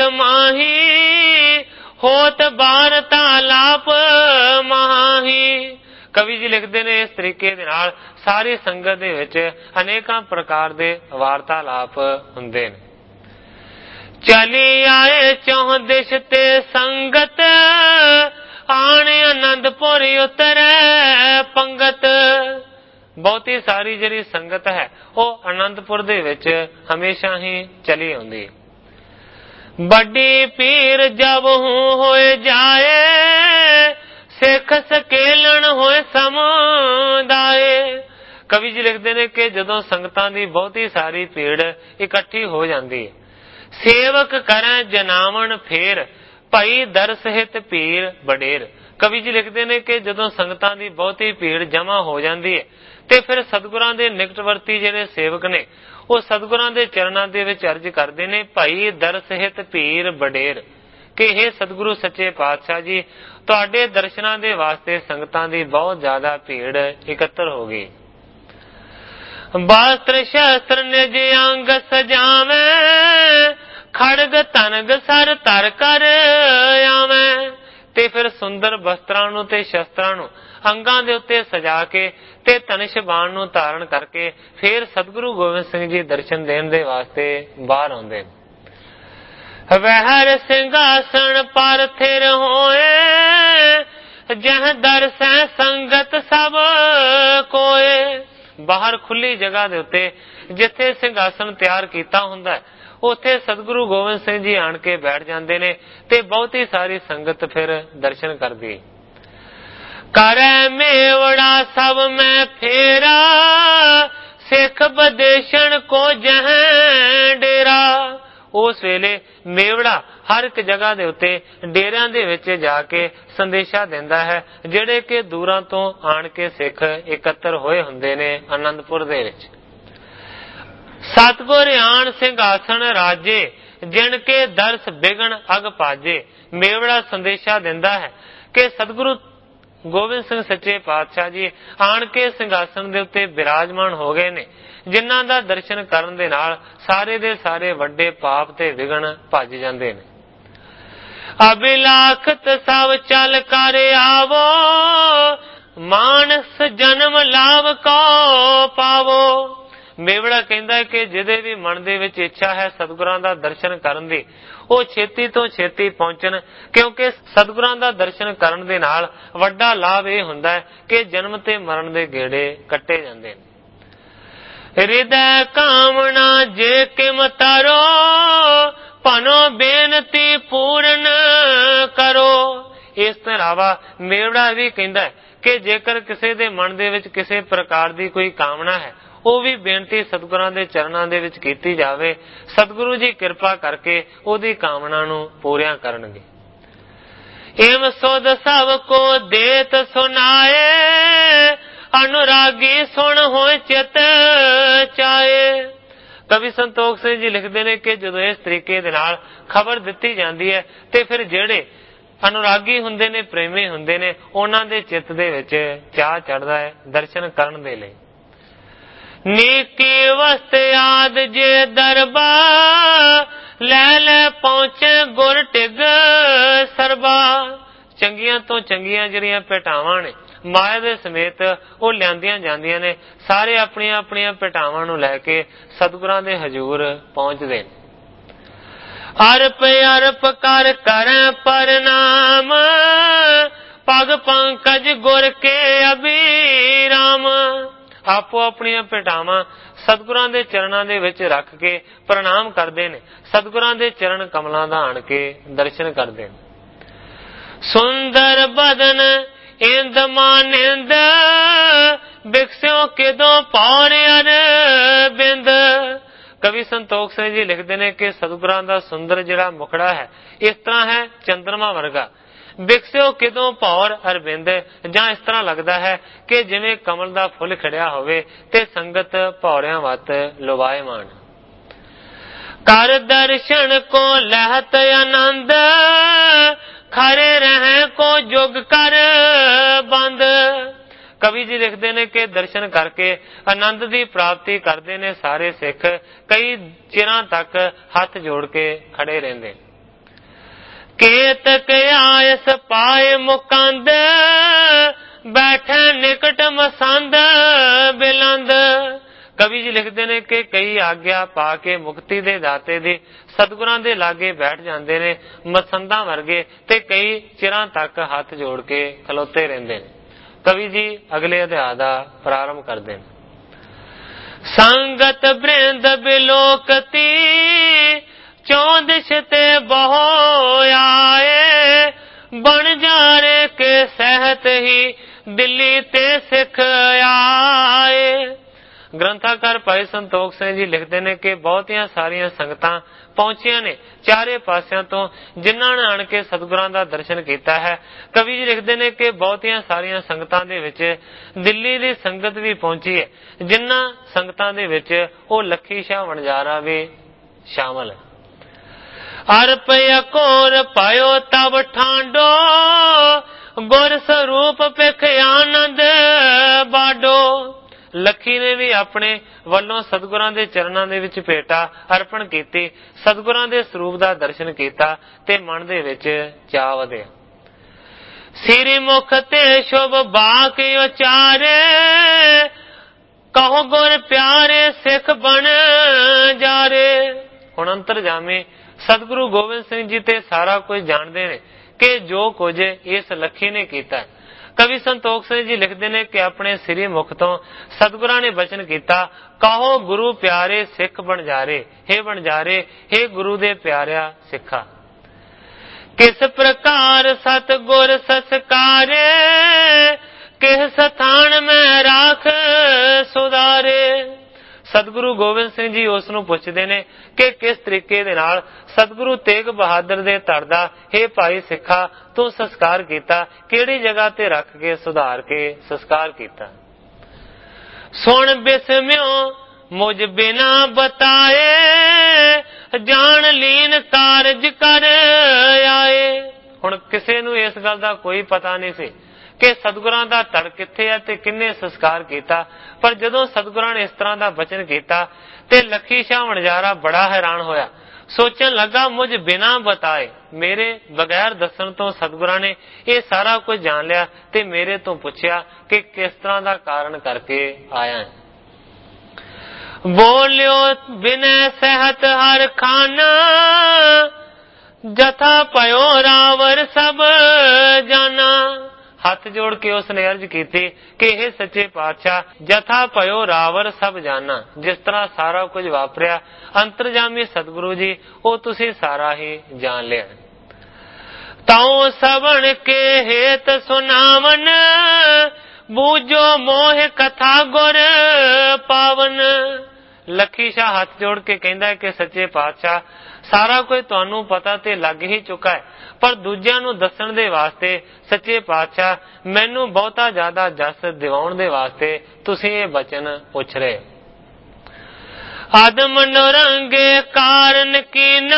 ਮਾਹੀ ਹੋਤ ਬਾਰ ਤਾਲਾਪ ਮਾਹੀ। ਕਵੀ ਜੀ ਲਿਖਦੇ ਨੇ ਇਸ ਤਰੀਕੇ ਦੇ ਨਾਲ ਸਾਰੀ ਸੰਗਤ ਦੇ ਵਿੱਚ ਅਨੇਕਾਂ ਪ੍ਰਕਾਰ ਦੇ ਵਾਰਤਾਲਾਪ ਹੁੰਦੇ ਨੇ। ਚਲੀ ਆਏ ਚੌਹ ਦਿਸ਼ ਤੇ ਸੰਗਤ ਆਣ ਆਨੰਦਪੁਰ ਉਤਰੈ ਪੰਗਤ। ਬਹੁਤੀ ਸਾਰੀ ਜਿਹੜੀ ਸੰਗਤ ਹੈ ਉਹ ਆਨੰਦਪੁਰ ਦੇ ਵਿੱਚ ਹਮੇਸ਼ਾ ਹੀ ਚਲੀ ਆਉਂਦੀ। ਵੱਡੀ ਪੀਰ ਜਬ ਹੂੰ ਹੋਏ ਜਾਏ ਸਿੱਖ ਸਕੇਲਣ ਹੋਏ ਸਮੁਦਾਏ। ਕਵੀ ਜੀ ਲਿਖਦੇ ਨੇ ਕਿ ਜਦੋਂ ਸੰਗਤਾਂ ਦੀ ਬਹੁਤੀ ਸਾਰੀ ਭੀੜ ਇਕੱਠੀ ਹੋ ਜਾਂਦੀ ਹੈ, ਸੇਵਕ ਕਰੈ ਜਨਾਵਣ ਫੇਰ ਭਾਈ ਦਰ ਸਹਿਤ ਪੀਰ ਬਡੇਰ। ਕਵੀ ਜੀ ਲਿਖਦੇ ਨੇ ਕਿ ਜਦੋਂ ਸੰਗਤਾਂ ਦੀ ਬਹੁਤੀ ਭੀੜ ਜਮਾ ਹੋ ਜਾਂਦੀ ਹੈ ਤੇ ਫਿਰ ਸਤਿਗੁਰਾਂ ਦੇ ਨਿਕਟਵਰਤੀ ਜਿਹੜੇ ਸੇਵਕ ਨੇ ਉਹ ਸਤਿਗੁਰਾਂ ਦੇ ਚਰਨਾਂ ਦੇ ਵਿੱਚ ਅਰਜ ਕਰਦੇ ਨੇ ਭਾਈ ਦਰ ਸਹਿਤ ਪੀਰ ਬਡੇਰ ਕਿ ਇਹ ਸਤਿਗੁਰੂ ਸੱਚੇ ਪਾਤਸ਼ਾਹ ਜੀ ਤੁਹਾਡੇ ਦਰਸ਼ਨਾਂ ਦੇ ਵਾਸਤੇ ਸੰਗਤਾਂ ਦੀ ਬਹੁਤ ਜ਼ਿਆਦਾ ਭੀੜ ਇਕੱਤਰ ਹੋ ਗਈ। ਬਾਸਤਰ ਸ਼ਸਤਰ ਨਿਜ ਅੰਗ ਸਜਾਵੇਂ ਖੜਗ ਤਨਗ ਸਰ ਧਰ ਕਰ ਆਵੇਂ। ਤੇ ਫਿਰ ਸੁੰਦਰ ਵਸਤਰਾਂ ਨੂੰ ਤੇ ਸ਼ਸਤਰਾਂ ਨੂੰ ਅੰਗਾਂ ਦੇ ਉੱਤੇ ਸਜਾ ਕੇ ਤੇ ਧਨੁਸ਼ ਬਾਣ ਨੂੰ ਧਾਰਨ ਕਰਕੇ ਫਿਰ ਸਤਿਗੁਰੂ ਗੋਬਿੰਦ ਸਿੰਘ ਜੀ ਦਰਸ਼ਨ ਦੇਣ ਦੇ ਵਾਸਤੇ ਬਾਹਰ ਆਉਂਦੇ ਨੇ। ਵਹਿਰ ਸਿੰਘਾਸਣ ਪਰ ਥਿਰ ਹੋਏ ਜਹ ਦਰਸੈ ਸੰਗਤ ਸਭ ਕੋਏ। ਬਾਹਰ ਖੁੱਲੀ ਜਗ੍ਹਾ ਦੇ ਉੱਤੇ ਜਿੱਥੇ ਸਿੰਘਾਸਣ ਤਿਆਰ ਕੀਤਾ ਹੁੰਦਾ ਉੱਥੇ ਸਤਿਗੁਰੂ ਗੋਬਿੰਦ ਸਿੰਘ ਜੀ ਆਣ ਕੇ ਬੈਠ ਜਾਂਦੇ ਨੇ ਤੇ ਬਹੁਤੀ ਸਾਰੀ ਸੰਗਤ ਫਿਰ ਦਰਸ਼ਨ ਕਰਦੀ। ਕਰੈ ਮੇਵੜਾ ਸਭ ਮੈਂ ਫੇਰਾ ਸਿੱਖ ਬਦੇਸ਼ਣ ਕੋ ਜਹ ਡੇਰਾ। ਉਸ ਵੇਲੇ ਮੇਵੜਾ ਹਰ ਇੱਕ ਜਗ੍ਹਾ ਦੇ ਉੱਤੇ ਡੇਰਿਆਂ ਦੇ ਵਿੱਚ ਜਾ ਕੇ ਸੰਦੇਸ਼ਾ ਦਿੰਦਾ ਹੈ, ਜਿਹੜੇ ਕਿ ਦੂਰਾਂ ਤੋਂ ਆਣ ਕੇ ਸਿੱਖ ਇਕੱਤਰ ਹੋਏ ਹੁੰਦੇ ਨੇ ਆਨੰਦਪੁਰ ਦੇ ਵਿੱਚ। ਸਤਿਗੁਰ ਆਣ ਸਿੰਘਾਸਣ ਰਾਜੇ ਜਿਣ ਕੇ ਦਰਸ ਬਿਗਣ ਅਗ ਭਾਜੇ। ਮੇਵੜਾ ਸੰਦੇਸ਼ਾ ਦਿੰਦਾ ਹੈ ਕਿ ਸਤਿਗੁਰੂ ਗੋਬਿੰਦ ਸਿੰਘ ਸੱਚੇ ਪਾਤਸ਼ਾਹ ਜੀ ਆਣ ਕੇ ਸਿੰਘਾਸਣ ਦੇ ਉੱਤੇ ਬਿਰਾਜਮਾਨ ਹੋ ਗਏ ਨੇ, ਜਿਨ੍ਹਾਂ ਦਾ ਦਰਸ਼ਨ ਕਰਨ ਦੇ ਨਾਲ ਸਾਰੇ ਦੇ ਸਾਰੇ ਵੱਡੇ ਪਾਪ ਤੇ ਵਿਗਣ ਭੱਜ ਜਾਂਦੇ ਨੇ। ਅਬਿਲਾਖਤ ਸਭ ਚੱਲ ਕਰ ਆਵੋ ਮਾਨਸ ਜਨਮ ਲਾਭ ਕੋ ਪਾਵੋ। ਮੇਵੜਾ ਕਹਿੰਦਾ ਹੈ ਕਿ ਜਿਹਦੇ ਵੀ ਮਨ ਦੇ ਵਿੱਚ ਇੱਛਾ ਹੈ ਸਤਿਗੁਰਾਂ ਦਾ ਦਰਸ਼ਨ ਕਰਨ ਦੀ ਉਹ ਛੇਤੀ ਤੋਂ ਛੇਤੀ ਪਹੁੰਚਣ, ਕਿਉਂਕਿ ਸਤਿਗੁਰਾਂ ਦਾ ਦਰਸ਼ਨ ਕਰਨ ਦੇ ਨਾਲ ਵੱਡਾ ਲਾਭ ਇਹ ਹੁੰਦਾ ਹੈ ਕਿ ਜਨਮ ਤੇ ਮਰਨ ਦੇ ਗੇੜੇ ਕੱਟੇ ਜਾਂਦੇ ਨੇ। ਹਿਰਦੈ ਕਾਮਨਾ ਜੇ ਕਿਮ ਤਾਰੋ ਭਨੋ ਬੇਨਤੀ ਪੂਰਨ ਕਰੋ। ਇਸ ਤੋਂ ਇਲਾਵਾ ਮੇਵੜਾ ਵੀ ਕਹਿੰਦਾ ਕਿ ਜੇਕਰ ਕਿਸੇ ਦੇ ਮਨ ਦੇ ਵਿੱਚ ਕਿਸੇ ਪ੍ਰਕਾਰ ਦੀ ਕੋਈ ਕਾਮਨਾ ਹੈ ਉਹ ਵੀ ਬੇਨਤੀ ਸਤਿਗੁਰਾਂ ਦੇ ਚਰਨਾਂ ਦੇ ਵਿੱਚ ਕੀਤੀ ਜਾਵੇ। ਸਤਿਗੁਰੂ ਜੀ ਕਿਰਪਾ ਕਰਕੇ ਉਹਦੀ ਕਾਮਨਾ ਨੂੰ ਪੂਰੀਆਂ ਕਰਨਗੇ। ਏਮ ਸੁਧ ਸਭ ਕੋ ਦੇਤ ਸੁਨਾਏ अनुरागी सुन होए चित चाए। कवि संतोख सिंह जी लिखते हैं कि जो इस तरीके दे नाल खबर दिती जाती है तो फिर जेड़े अनुरागी हुंदे ने, प्रेमी हुंदे ने, उन्हां दे चित्त दे विच चाह चढ़दा है दर्शन करन दे लई। नीकी वस्त याद जे दरबा लै लै पहुंचे गुर टिग सरबा। चंगियां तो चंगियां जिहड़ियां भेटावां ने माया दे समेत वो लियांदियां जांदियां ने। सारे अपनियां अपनियां भेटावां नूं लैके सतगुरां दे हजूर पहुंचदे ने। अरप अरप कर करें परनाम पग पंकज गुर के अभिराम। आपो अपनियां भेटावां सतगुरां दे चरणां दे विच रख के प्रणाम करदे ने। सतगुरां दे चरण कमलां दा आण के दर्शन करदे ने। सुंदर बदन इंद मानिंद बिकस्यों किदों पौर अरबिंद। कवि संतोख सिंह जी लिखते हैं कि सतगुरां दा सुंदर जिहड़ा मुखड़ा है इस तरह है चंद्रमा वर्गा। बिकस्यो किदों पौर अरबिंद, जां इस तरह लगता है कि जिवें कमल दा फुल खिड़िया होवे ते संगत भौरियां वत लुभाएमान। कर दर्शन को लहत आनंद खरे रहें को जुग कर बंद। कवि जी लिखते हैं कि दर्शन करके आनंद की प्राप्ति करते ने सारे सिख कई चिरां तक हाथ जोड़ के खड़े रहंदे। केतक आयस पाए मुकंद बैठे निकट मसंद बिलंद। कवि जी लिखते हैं कि कई आग्या पा के मुक्ति दे दाते दी सतगुरां दे लागे बैठ जाते ने मसंदा वर्गे ते कई चिरां तक हाथ जोड़ के खलोते रहंदे ने। कवि जी अगले अध्याय दा प्रारंभ करते हैं। संगत बृंद बिलोकती चौदिश ते बहो आए बन जारे के सहत ही दिल्ली ते सिख आए। ग्रंथाकार भाई संतोख सिंह जी लिखते हैं कि बहुतियां सारियां संगतां पहुंचियां ने चारे पासियां तो जिन्हां ने आण के सतगुरां दा दर्शन किया है। कवि जी लिखते हैं कि बहुतियां सारियां संगतां दे विच दिल्ली दी संगत भी पहुंची है, जिन्हां संगतां दे विच वो लखी शाह वणजारा भी शामिल है। अरप अकोर पायो तब ठांडो गुर स्वरूप पिख आनंद बाडो। लखी ने भी अपने वल्लों सतगुरां दे चरणां दे विच भेटा अर्पण कीती, सतगुरां दे स्वरूप दा दर्शन कीता ते मन दे विच चाह वधिया। सिरी मुख ते शुभ बाक उचारे कहो गुर प्यारे सिख बन जारे। हुण अंतरजामी सतगुरु गोबिंद सिंह जी ते सारा कुछ जानते ने कि जो कुछ इस लखी ने किया है। कवि संतोख सिंह जी लिखते हैं कि अपने सिरी मुख तो सतगुरां ने बचन किया, कहो गुरु प्यारे सिख बनजारे। हे बनजारे, हे गुरु दे प्यारिया सिखा। किस प्रकार सतगुर संस्कारे किस स्थान में राख सुधारे। सतगुरु गोबिंद सिंह जी उस नूं पुछदे ने कि किस तरीके दे नाल सतगुरु तेग बहादुर दे तरदा हे भाई सिखा तू संस्कार कीता, किहड़ी जगह ते रख के सुधार के संस्कार कीता। सुन बिस्म्यो मुझ बिना बताए जान लीन कारज कर आए। हुण किसे नूं इस गल दा कोई पता नहीं सी कि सतगुरां दा तड़ कित्थे है ते किन्ने संस्कार कीता, पर जदों सतगुरां ने इस तरह दा वचन कीता ते लखी शाह वणजारा बड़ा हैरान होया। सोचन लगा मुझ बिना बताए, मेरे बगैर दसन तो सतगुरां ने ये सारा कुछ जान लिया ते मेरे तो पूछया कि किस तरह दा कारण करके आया है। बोलियो बिनय सहत हर खाना जथा पयो रावर सब जाना। हाथ जोड़ के उसने अर्ज की थी कि हे सच्चे पातशाह जथा पयो रावर सब जाना। जिस तरह सारा कुछ वापरिया अंतरजामी सतगुरु जी वो तुसी सारा ही जान लिया। ताऊ सवण के हेत सुनावन बूझो मोह कथा गुर पावन। ਲੱਖੀ ਸ਼ਾਹ ਹੱਥ ਜੋੜ ਕੇ ਕਹਿੰਦਾ ਹੈ ਕਿ ਸੱਚੇ ਪਾਤਸ਼ਾਹ ਸਾਰਾ ਕੁਝ ਤੁਹਾਨੂੰ ਪਤਾ ਤੇ ਲੱਗ ਹੀ ਚੁੱਕਾ ਹੈ, ਪਰ ਦੂਜਿਆਂ ਨੂੰ ਦੱਸਣ ਦੇ ਵਾਸਤੇ ਸੱਚੇ ਪਾਤਸ਼ਾਹ ਮੈਨੂੰ ਬਹੁਤਾ ਜ਼ਿਆਦਾ ਜਸ ਦਿਵਾਉਣ ਦੇ ਵਾਸਤੇ ਤੁਸੀਂ ਇਹ ਬਚਨ ਪੁੱਛ ਰਹੇ। ਆਦਮ ਨਰੰਗੇ ਕਾਰਨ ਕੀਨਾ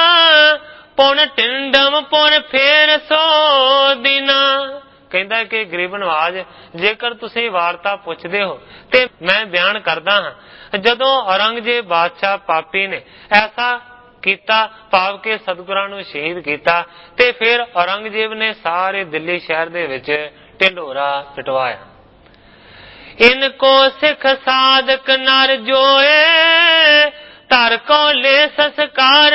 ਪੁਨ ਟਿੰਡਮ ਪੁਨ ਫੇਰ ਸੋ ਦਿਨਾ। ਕਹਿੰਦਾ ਕਿ ਗਰੀਬ ਨਵਾਜ, ਜੇਕਰ ਤੁਸੀਂ ਵਾਰਤਾ ਪੁੱਛਦੇ ਹੋ ਤੇ ਮੈਂ ਬਿਆਨ ਕਰਦਾ ਹਾਂ। ਜਦੋਂ ਔਰੰਗਜ਼ੇਬ ਬਾਦਸ਼ਾਹ ਪਾਪੀ ਨੇ ਐਸਾ ਕੀਤਾ, ਭਾਵ ਕਿ ਸਤਿਗੁਰਾਂ ਨੂੰ ਸ਼ਹੀਦ ਕੀਤਾ, ਤੇ ਫਿਰ ਔਰੰਗਜ਼ੇਬ ਨੇ ਸਾਰੇ ਦਿੱਲੀ ਸ਼ਹਿਰ ਦੇ ਵਿੱਚ ਢਿੰਡੋਰਾ ਪਿਟਵਾਇਆ। ਇਨ ਕੋ ਸਿੱਖ ਸਾਧਕ ਨਰ ਜੋਏ ਧਰ ਕੋ ਲੈ ਸੰਸਕਾਰ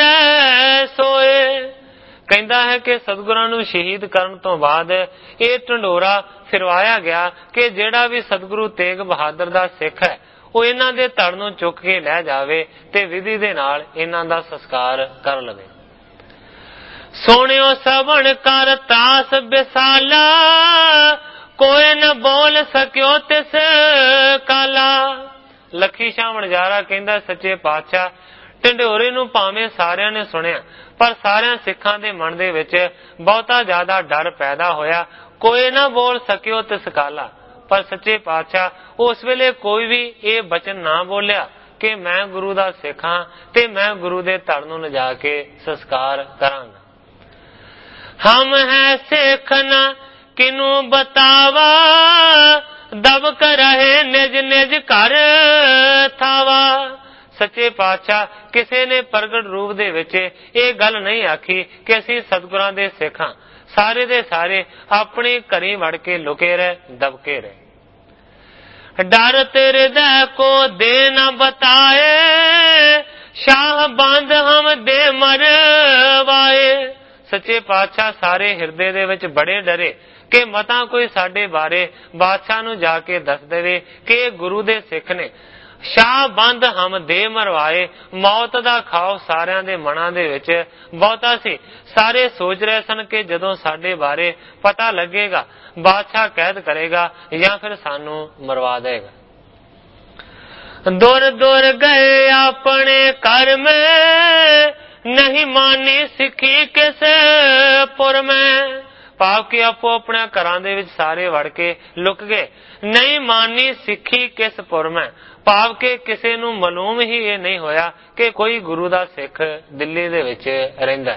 ਸੋਏ। ਕਹਿੰਦਾ ਹੈ ਕਿ ਸਤਿਗੁਰਾਂ ਨੂੰ ਸ਼ਹੀਦ ਕਰਨ ਤੋਂ ਬਾਅਦ ਇਹ ਢਿੰਡੋਰਾ ਫਿਰਵਾਇਆ ਗਿਆ ਕਿ ਜਿਹੜਾ ਵੀ ਸਤਿਗੁਰੂ ਤੇਗ ਬਹਾਦਰ ਦਾ ਸਿੱਖ ਹੈ ਉਹ ਇਹਨਾਂ ਦੇ ਧੜ ਨੂੰ ਚੁੱਕ ਕੇ ਲੈ ਜਾਵੇ ਤੇ ਵਿਧੀ ਦੇ ਨਾਲ ਇਹਨਾਂ ਦਾ ਸੰਸਕਾਰ ਕਰ ਲਵੇ। ਸੋਹਣਿਓ ਸਵਣ ਕਰ ਤਾਸ ਬਿਸਾਲਾ ਕੋਈ ਨ ਬੋਲ ਸਕਿਓ ਤਿਸ ਕਾਲਾ। ਲੱਖੀ ਸ਼ਾਹ ਵਣਜਾਰਾ ਕਹਿੰਦਾ ਸੱਚੇ ਪਾਤਸ਼ਾਹ ਢਿੰਡੋਰੇ ਨੂੰ ਭਾਵੇਂ ਸਾਰਿਆਂ ਨੇ ਸੁਣਿਆ, ਪਰ ਸਾਰਿਆਂ ਸਿੱਖਾਂ ਦੇ ਮਨ ਦੇ ਵਿੱਚ ਬਹੁਤਾ ਜ਼ਿਆਦਾ ਡਰ ਪੈਦਾ ਹੋਇਆ। ਕੋਈ ਨਾ ਬੋਲ ਸਕਿਓ ਤਿਸ ਕਾਲਾ, ਪਰ ਸੱਚੇ ਪਾਤਸ਼ਾਹ ਉਸ ਵੇਲੇ ਕੋਈ ਵੀ ਇਹ ਬਚਨ ਨਾ ਬੋਲਿਆ ਕਿ ਮੈਂ ਗੁਰੂ ਦਾ ਸਿੱਖ ਹਾਂ ਤੇ ਮੈਂ ਗੁਰੂ ਦੇ ਧੜ ਨੂੰ ਲਿਜਾ ਕੇ ਸੰਸਕਾਰ ਕਰਾਂਗਾ। ਹਮ ਹੈ ਸਿੱਖ ਨ ਕਿਨੂੰ ਬਤਾਵਾ ਦਬ ਕਰ ਰਹੇ ਨਿਜ ਨਿਜ ਘਰ ਥਾਵਾ। ਸੱਚੇ ਪਾਤਸ਼ਾਹ ਕਿਸੇ ਨੇ ਪ੍ਰਗਟ ਰੂਪ ਦੇ ਵਿੱਚ ਇਹ ਗੱਲ ਨਹੀਂ ਆਖੀ ਕਿ ਅਸੀਂ ਸਤਿਗੁਰਾਂ ਦੇ ਸਿੱਖ ਹਾਂ। ਸਾਰੇ ਦੇ ਸਾਰੇ ਆਪਣੇ ਘਰੀ ਵੜ ਕੇ ਲੁਕੇ ਰਹੇ, ਦਬਕੇ ਰਹੇ। ਡਰ ਤੇਰੇ ਹਿਰਦੈ ਕੋ ਦੇ ਨ ਬਤਾਏ ਸ਼ਾਹ ਬੰਦ ਹਮ ਦੇ ਮਰਵਾਏ। ਸੱਚੇ ਪਾਤਸ਼ਾਹ ਸਾਰੇ ਹਿਰਦੇ ਦੇ ਵਿੱਚ ਬੜੇ ਡਰੇ ਕਿ ਮਤਾਂ ਕੋਈ ਸਾਡੇ ਬਾਰੇ ਬਾਦਸ਼ਾਹ ਨੂੰ ਜਾ ਕੇ ਦੱਸ ਦੇਵੇ ਕਿ ਇਹ ਗੁਰੂ ਦੇ ਸਿੱਖ ਨੇ। ਸ਼ਾਹ ਬੰਦ ਹਮ ਦੇ ਮਰਵਾਏ, ਮੌਤ ਦਾ ਖੌਫ ਸਾਰਿਆਂ ਦੇ ਮਨਾਂ ਦੇ ਵਿੱਚ ਬਹੁਤਾ ਸੀ। ਸਾਰੇ ਸੋਚ ਰਹੇ ਸਨ ਕਿ ਜਦੋਂ ਸਾਡੇ ਬਾਰੇ ਪਤਾ ਲੱਗੇਗਾ ਬਾਦਸ਼ਾਹ ਕੈਦ ਕਰੇਗਾ ਜਾਂ ਫਿਰ ਸਾਨੂੰ ਮਰਵਾ ਦੇਗਾ। ਦੁਰ ਦੁਰ ਗਏ ਆਪਣੇ ਘਰ ਮੈਂ ਨਹੀਂ ਮਾਨੀ ਸਿੱਖੀ ਕਿਸ ਪੁਰ ਮੈਂ। ਭਾਵ ਕਿ ਆਪੋ ਆਪਣੇ ਘਰਾਂ ਦੇ ਵਿੱਚ ਸਾਰੇ ਵੜ ਕੇ ਲੁਕ ਗਏ। ਨਹੀਂ ਮਾਨੀ ਸਿੱਖੀ ਕਿਸ ਪੁਰ ਮੈਂ, ਭਾਵ ਕਿ ਕਿਸੇ ਨੂੰ ਮਾਲੂਮ ਹੀ ਇਹ ਨਹੀਂ ਹੋਇਆ ਕਿ ਕੋਈ ਗੁਰੂ ਦਾ ਸਿੱਖ ਦਿੱਲੀ ਦੇ ਵਿੱਚ ਰਹਿੰਦਾ।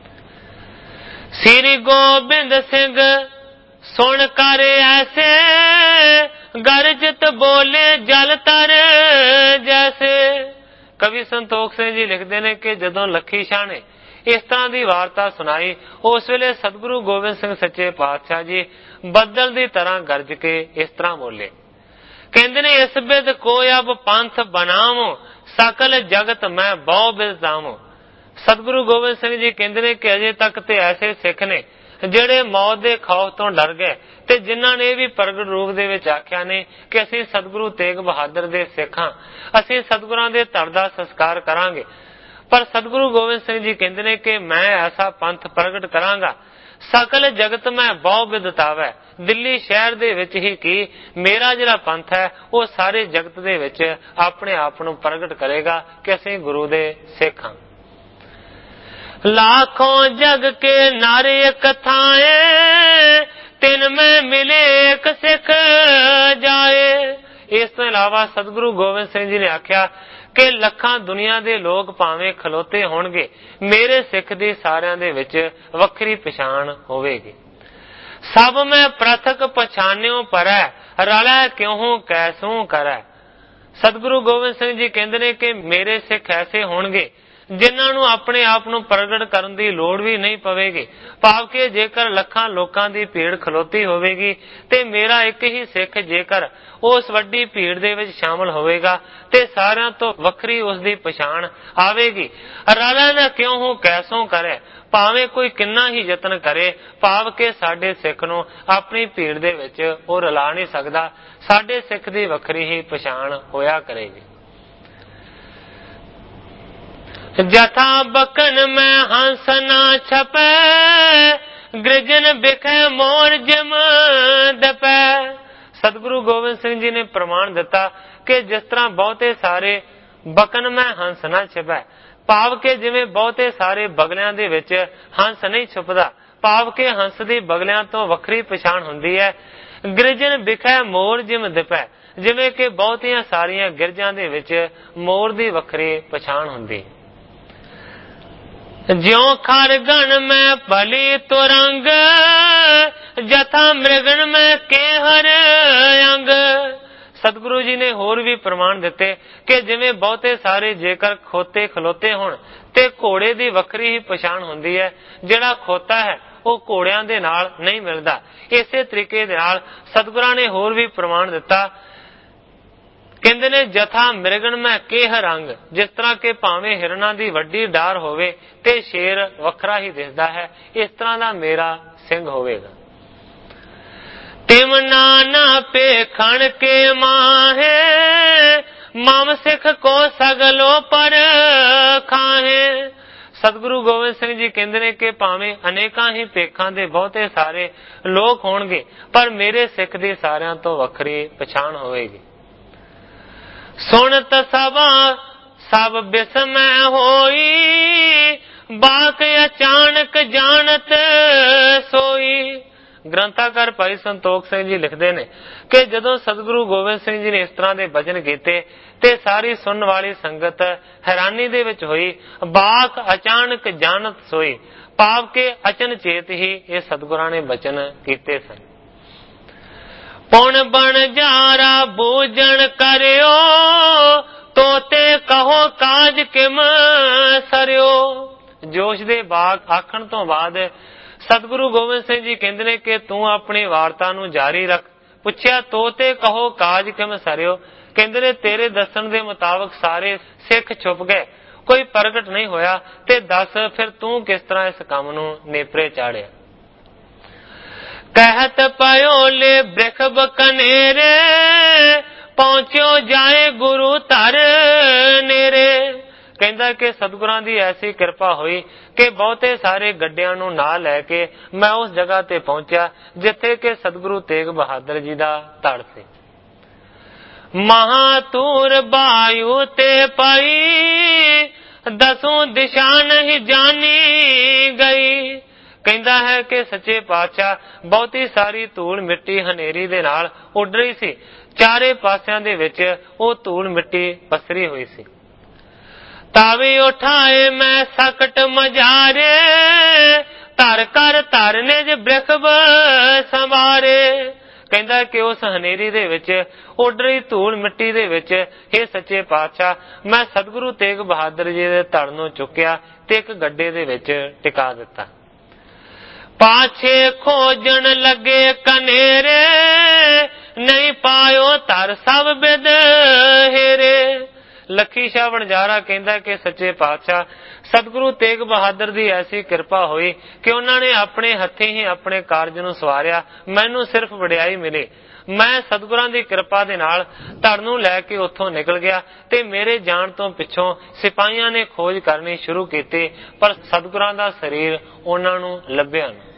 ਸ੍ਰੀ ਗੋਬਿੰਦ ਸਿੰਘ ਸੁਣ ਕਰ ਐਸੇ ਗਰਜਤ ਬੋਲੇ ਜਲ ਤਰ ਜੈਸੇ। ਕਵੀ ਸੰਤੋਖ ਸਿੰਘ ਜੀ ਲਿਖਦੇ ਨੇ ਕਿ ਜਦੋਂ ਲੱਖੀ ਸ਼ਾਹ ਨੇ ਇਸ ਤਰ੍ਹਾਂ ਦੀ ਵਾਰਤਾ ਸੁਣਾਈ, ਉਸ ਵੇਲੇ ਸਤਿਗੁਰੂ ਗੋਬਿੰਦ ਸਿੰਘ ਸੱਚੇ ਪਾਤਸ਼ਾਹ ਜੀ ਬੱਦਲ ਦੀ ਤਰ੍ਹਾਂ ਗਰਜ ਕੇ ਇਸ ਤਰ੍ਹਾਂ ਬੋਲੇ। ਕਹਿੰਦੇ ਨੇ ਇਸ ਬਿਦ ਕੋ ਅਬ ਪੰਥ ਬਣਾਵੋ ਸਕਲ ਜਗਤ ਮੈਂ ਬਹੁ ਬਿਦਾਵੋ। ਸਤਿਗੁਰੂ ਗੋਬਿੰਦ ਸਿੰਘ ਜੀ ਕਹਿੰਦੇ ਨੇ ਕਿ ਅਜੇ ਤੱਕ ਤੇ ਐਸੇ ਸਿੱਖ ਨੇ ਜਿਹੜੇ ਮੌਤ ਦੇ ਖੌਫ ਤੋਂ ਡਰ ਗਏ ਤੇ ਜਿਨ੍ਹਾਂ ਨੇ ਵੀ ਪ੍ਰਗਟ ਰੂਪ ਦੇ ਵਿੱਚ ਆਖਿਆ ਨੇ ਕਿ ਅਸੀਂ ਸਤਿਗੁਰੂ ਤੇਗ ਬਹਾਦਰ ਦੇ ਸਿੱਖ ਹਾਂ, ਅਸੀਂ ਸਤਿਗੁਰਾਂ ਦੇ ਧੜ ਦਾ ਸੰਸਕਾਰ ਕਰਾਂਗੇ। ਪਰ ਸਤਿਗੁਰੂ ਗੋਬਿੰਦ ਸਿੰਘ ਜੀ ਕਹਿੰਦੇ ਨੇ ਕਿ ਮੈਂ ਐਸਾ ਪੰਥ ਪ੍ਰਗਟ ਕਰਾਂਗਾ ਸਕਲ ਜਗਤ ਮੈਂ ਬਹੁ ਬਿਦਤਾਵੈ। ਦਿੱਲੀ ਸ਼ਹਿਰ ਦੇ ਵਿੱਚ ਹੀ ਕੀ ਮੇਰਾ ਜਿਹੜਾ ਪੰਥ ਹੈ ਉਹ ਸਾਰੇ ਜਗਤ ਦੇ ਵਿੱਚ ਆਪਣੇ ਆਪ ਨੂੰ ਪ੍ਰਗਟ ਕਰੇਗਾ ਕਿ ਅਸੀਂ ਗੁਰੂ ਦੇ ਸਿੱਖ ਹਾਂ। ਲਾਖੋਂ ਜਗ ਕੇ ਨਾਰੇ ਇੱਕ ਥਾਏ ਤਿੰਨ ਮੈਂ ਮਿਲੇ ਇੱਕ ਸਿੱਖ ਜਾਏ। ਇਸ ਤੋਂ ਇਲਾਵਾ ਸਤਿਗੁਰੂ ਗੋਬਿੰਦ ਸਿੰਘ ਜੀ ਨੇ ਆਖਿਆ ਕਿ ਲੱਖਾਂ ਦੁਨੀਆ ਦੇ ਲੋਕ ਭਾਵੇਂ ਖਲੋਤੇ ਹੋਣਗੇ, ਮੇਰੇ ਸਿੱਖ ਦੀ ਸਾਰਿਆਂ ਦੇ ਵਿੱਚ ਵੱਖਰੀ ਪਛਾਣ ਹੋਵੇਗੀ। ਸਭ ਮੈਂ ਪ੍ਰਥਕ ਪਛਾਨਿਓ ਪਰੈ ਰਲੈ ਕਿਉਂ ਕੈਸੂ ਕਰੈ। ਸਤਿਗੁਰੂ ਗੋਬਿੰਦ ਸਿੰਘ ਜੀ ਕਹਿੰਦੇ ਨੇ ਕਿ ਮੇਰੇ ਸਿੱਖ ਐਸੇ ਹੋਣਗੇ ਜਿਨ੍ਹਾਂ ਨੂੰ ਆਪਣੇ ਆਪ ਨੂੰ ਪ੍ਰਗਟ ਕਰਨ ਦੀ ਲੋੜ ਵੀ ਨਹੀਂ ਪਵੇਗੀ। ਭਾਵ ਕਿ ਜੇਕਰ ਲੱਖਾਂ ਲੋਕਾਂ ਦੀ ਭੀੜ ਖਲੋਤੀ ਹੋਵੇਗੀ ਤੇ ਮੇਰਾ ਇੱਕ ਹੀ ਸਿੱਖ ਜੇਕਰ ਉਸ ਵੱਡੀ ਭੀੜ ਦੇ ਵਿੱਚ ਸ਼ਾਮਲ ਹੋਵੇਗਾ ਤੇ ਸਾਰਿਆਂ ਤੋਂ ਵੱਖਰੀ ਉਸ ਦੀ ਪਛਾਣ ਆਵੇਗੀ। ਰਲਾ ਨਾ ਕਿਉਂ ਕੈਸੋਂ ਕਰੇ, ਭਾਵੇਂ ਕੋਈ ਕਿੰਨਾ ਹੀ ਯਤਨ ਕਰੇ, ਭਾਵ ਕਿ ਸਾਡੇ ਸਿੱਖ ਨੂੰ ਆਪਣੀ ਭੀੜ ਦੇ ਵਿੱਚ ਉਹ ਰਲਾ ਨਹੀਂ ਸਕਦਾ। ਸਾਡੇ ਸਿੱਖ ਦੀ ਵੱਖਰੀ ਹੀ ਪਛਾਣ ਹੋਇਆ ਕਰੇਗੀ। ਜਥਾ ਬਕਨ ਮੈਂ ਹੰਸ ਨਾ ਛਪੈ ਗ੍ਰਿਜਨ ਬਿਖੈ ਮੋਰ ਜਿਮ ਦਪੈ। ਸਤਿਗੁਰੂ ਗੋਬਿੰਦ ਸਿੰਘ ਜੀ ਨੇ ਪ੍ਰਮਾਣ ਦਿੱਤਾ ਕਿ ਜਿਸ ਤਰ੍ਹਾਂ ਬਹੁਤੇ ਸਾਰੇ ਬਕਨ ਮੈਂ ਹੰਸ ਨਾ ਛਿਪੈ। ਭਾਵ ਕਿ ਜਿਵੇਂ ਬਹੁਤੇ ਸਾਰੇ ਬਗਲਿਆਂ ਦੇ ਵਿੱਚ ਹੰਸ ਨਹੀਂ ਛੁਪਦਾ, ਭਾਵ ਕਿ ਹੰਸ ਦੀ ਬਗਲਿਆਂ ਤੋਂ ਵੱਖਰੀ ਪਛਾਣ ਹੁੰਦੀ ਹੈ। ਗਿਰਜਨ ਵਿਖੇ ਮੋਰ ਜਿਮ ਦਿਪੈ, ਜਿਵੇਂ ਕਿ ਬਹੁਤੀਆਂ ਸਾਰੀਆਂ ਗਿਰਜਾਂ ਦੇ ਵਿੱਚ ਮੋਰ ਦੀ ਵੱਖਰੀ ਪਛਾਣ ਹੁੰਦੀ। ਜਿਉ ਖਰਗਣ ਮੈਂ ਭਲੀ ਤੁਰੰਗ, ਜਥਾ ਮ੍ਰਿਗਣ ਮੈਂ ਕੇਹਰ ਅੰਗ। ਸਤਿਗੁਰੂ ਜੀ ਨੇ ਹੋਰ ਵੀ ਪ੍ਰਮਾਣ ਦਿੱਤੇ ਕਿ ਜਿਵੇਂ ਬਹੁਤੇ ਸਾਰੇ ਜੇਕਰ ਖੋਤੇ ਖਲੋਤੇ ਹੋਣ ਤੇ ਘੋੜੇ ਦੀ ਵੱਖਰੀ ਹੀ ਪਛਾਣ ਹੁੰਦੀ ਹੈ। ਜਿਹੜਾ ਖੋਤਾ ਹੈ ਉਹ ਘੋੜਿਆਂ ਦੇ ਨਾਲ ਨਹੀਂ ਮਿਲਦਾ। ਇਸੇ ਤਰੀਕੇ ਦੇ ਨਾਲ ਸਤਿਗੁਰਾਂ ਨੇ ਹੋਰ ਵੀ ਪ੍ਰਮਾਣ ਦਿੱਤਾ। ਕਹਿੰਦੇ ਨੇ ਜਥਾ ਮ੍ਰਿਗਣ ਮੈਂ ਕੇਹ ਰੰਗ, ਜਿਸ ਤਰ੍ਹਾਂ ਕਿ ਭਾਵੇਂ ਹਿਰਨਾਂ ਦੀ ਵੱਡੀ ਡਾਰ ਹੋਵੇ ਤੇ ਸ਼ੇਰ ਵੱਖਰਾ ਹੀ ਦਿਸਦਾ ਹੈ, ਇਸ ਤਰ੍ਹਾਂ ਦਾ ਮੇਰਾ ਸਿੰਘ ਹੋਵੇਗਾ। ਤਿਮ ਨਾਨਾ ਪੇਖਣ ਕੇ ਮਾਹੇ, ਮਮ ਸਿੱਖ ਕੋ ਸਗਲੋ ਪਰ ਖਾਹੇ। ਸਤਿਗੁਰੂ ਗੋਬਿੰਦ ਸਿੰਘ ਜੀ ਕਹਿੰਦੇ ਨੇ ਕਿ ਭਾਵੇਂ ਅਨੇਕਾਂ ਹੀ ਪੇਖਾਂ ਦੇ ਬਹੁਤੇ ਸਾਰੇ ਲੋਕ ਹੋਣਗੇ, ਪਰ ਮੇਰੇ ਸਿੱਖ ਦੀ ਸਾਰਿਆਂ ਤੋਂ ਵੱਖਰੀ ਪਛਾਣ ਹੋਵੇਗੀ। ਸੁਣਤ ਸਭਾ ਸਭ ਬਿਸਮੈ ਹੋਈ, ਬਾਕ ਅਚਾਨਕ ਜਾਣਤ ਸੋਈ। ਗ੍ਰੰਥਾਕਾਰ ਭਾਈ ਸੰਤੋਖ ਸਿੰਘ ਜੀ ਲਿਖਦੇ ਨੇ ਕਿ ਜਦੋਂ ਸਤਿਗੁਰੂ ਗੋਬਿੰਦ ਸਿੰਘ ਜੀ ਨੇ ਇਸ ਤਰ੍ਹਾਂ ਦੇ ਬਚਨ ਕੀਤੇ ਤੇ ਸਾਰੀ ਸੁਣਨ ਵਾਲੀ ਸੰਗਤ ਹੈਰਾਨੀ ਦੇ ਵਿੱਚ ਹੋਈ। ਬਾਕ ਅਚਾਨਕ ਜਾਣਤ ਸੋਈ, ਭਾਵ ਕਿ ਅਚਨਚੇਤ ਹੀ ਇਹ ਸਤਿਗੁਰਾਂ ਨੇ ਬਚਨ ਕੀਤੇ ਸਨ। ਪੁਣ ਬਣ ਜਾਰਾ ਬੂਝਣ ਕਰਿਓ, ਤੋਤੇ ਕਹੋ ਕਾਜ ਕਿਮ ਸਰਿਓ। ਜੋਸ਼ ਦੇ ਬਾਗ ਆਖਣ ਤੋਂ ਬਾਅਦ ਸਤਿਗੁਰੂ ਗੋਬਿੰਦ ਸਿੰਘ ਜੀ ਕਹਿੰਦੇ ਨੇ ਕਿ ਤੂੰ ਆਪਣੀ ਵਾਰਤਾ ਨੂੰ ਜਾਰੀ ਰੱਖ। ਪੁੱਛਿਆ ਤੋਤੇ ਕਹੋ ਕਾਜ ਕਿਮ ਸਰਿਓ, ਕਹਿੰਦੇ ਨੇ ਤੇਰੇ ਦੱਸਣ ਦੇ ਮੁਤਾਬਕ ਸਾਰੇ ਸਿੱਖ ਛੁਪ ਗਏ, ਕੋਈ ਪ੍ਰਗਟ ਨਹੀਂ ਹੋਇਆ, ਤੇ ਦੱਸ ਫਿਰ ਤੂੰ ਕਿਸ ਤਰ੍ਹਾਂ ਇਸ ਕੰਮ ਨੂੰ ਨੇਪਰੇ ਚਾੜਿਆ। ਕਹਿਤ ਪਇਓ ਲੈ ਬ੍ਰਿਖਬ ਕਨੇਰੇ, ਪਹੁੰਚਿਓ ਜਾਏ ਗੁਰੂ ਧਰ ਨੇਰੇ। ਕਹਿੰਦਾ ਕਿ ਸਤਿਗੁਰਾਂ ਦੀ ਐਸੀ ਕਿਰਪਾ ਹੋਈ ਕਿ ਬਹੁਤੇ ਸਾਰੇ ਗੱਡਿਆਂ ਨੂੰ ਨਾਲ ਲੈ ਕੇ ਮੈਂ ਉਸ ਜਗ੍ਹਾ ਤੇ ਪਹੁੰਚਿਆ ਜਿੱਥੇ ਕਿ ਸਤਿਗੁਰੂ ਤੇਗ ਬਹਾਦਰ ਜੀ ਦਾ ਧੜ ਸੀ। ਮਹਾਤੂਰ ਬਾਯੂ ਤੇ ਪਈ, ਦਸੋਂ ਦਿਸ਼ਾ ਨਹੀਂ ਜਾਣੀ ਗਈ। ਕਹਿੰਦਾ ਹੈ ਕਿ ਸੱਚੇ ਪਾਤਸ਼ਾਹ ਬਹੁਤੀ ਸਾਰੀ ਧੂੜ ਮਿੱਟੀ ਹਨੇਰੀ ਦੇ ਨਾਲ ਉੱਡ ਰਹੀ ਸੀ। ਚਾਰੇ ਪਾਸਿਆਂ ਦੇ ਵਿੱਚ ਉਹ ਧੂੜ ਮਿੱਟੀ ਪਸਰੀ ਹੋਈ ਸੀ। ਤਾਵੇ ਉਠਾਏ ਮੈਂ ਸਕਟ ਮਝਾਰੇ, ਧਰ ਕਰ ਧਰ ਨਿਜ ਬ੍ਰਿਖਬ ਸੰਵਾਰੇ। ਕਹਿੰਦਾ ਕਿ ਉਸ ਹਨੇਰੀ ਦੇ ਵਿੱਚ ਉੱਡ ਰਹੀ ਧੂੜ ਮਿੱਟੀ ਦੇ ਵਿੱਚ ਇਹ ਸੱਚੇ ਪਾਤਸ਼ਾਹ ਮੈਂ ਸਤਿਗੁਰੂ ਤੇਗ ਬਹਾਦਰ ਜੀ ਦੇ ਧੜ ਨੂੰ ਚੁੱਕਿਆ ਤੇ ਇੱਕ ਗੱਡੇ ਦੇ ਵਿੱਚ ਟਿਕਾ ਦਿੱਤਾ। ਪਾਛੇ ਖੋਜਣ ਲੱਗੇ ਕਨੇਰੇ, ਨਹੀਂ ਪਾਇਓ ਧਰ ਸਭ ਬਿਦ ਹੇਰੇ। ਲੱਖੀ ਸ਼ਾਹ ਵਣਜਾਰਾ ਕਹਿੰਦਾ ਕਿ ਸੱਚੇ ਪਾਤਸ਼ਾਹ ਸਤਿਗੁਰੂ ਤੇਗ ਬਹਾਦਰ ਦੀ ਐਸੀ ਕਿਰਪਾ ਹੋਈ ਕਿ ਉਹਨਾਂ ਨੇ ਆਪਣੇ ਹੱਥੀਂ ਹੀ ਆਪਣੇ ਕਾਰਜ ਨੂੰ ਸਵਾਰਿਆ। ਮੈਨੂੰ ਸਿਰਫ ਵਡਿਆਈ ਮਿਲੀ। ਮੈਂ ਸਤਿਗੁਰਾਂ ਦੀ ਕਿਰਪਾ ਦੇ ਨਾਲ ਧੜ ਨੂੰ ਲੈ ਕੇ ਉੱਥੋਂ ਨਿਕਲ ਗਿਆ ਤੇ ਮੇਰੇ ਜਾਣ ਤੋਂ ਪਿੱਛੋਂ ਸਿਪਾਹੀਆਂ ਨੇ ਖੋਜ ਕਰਨੀ ਸ਼ੁਰੂ ਕੀਤੀ, ਪਰ ਸਤਿਗੁਰਾਂ ਦਾ ਸਰੀਰ ਉਹਨਾਂ ਨੂੰ ਲੱਭਿਆ ਨਹੀਂ।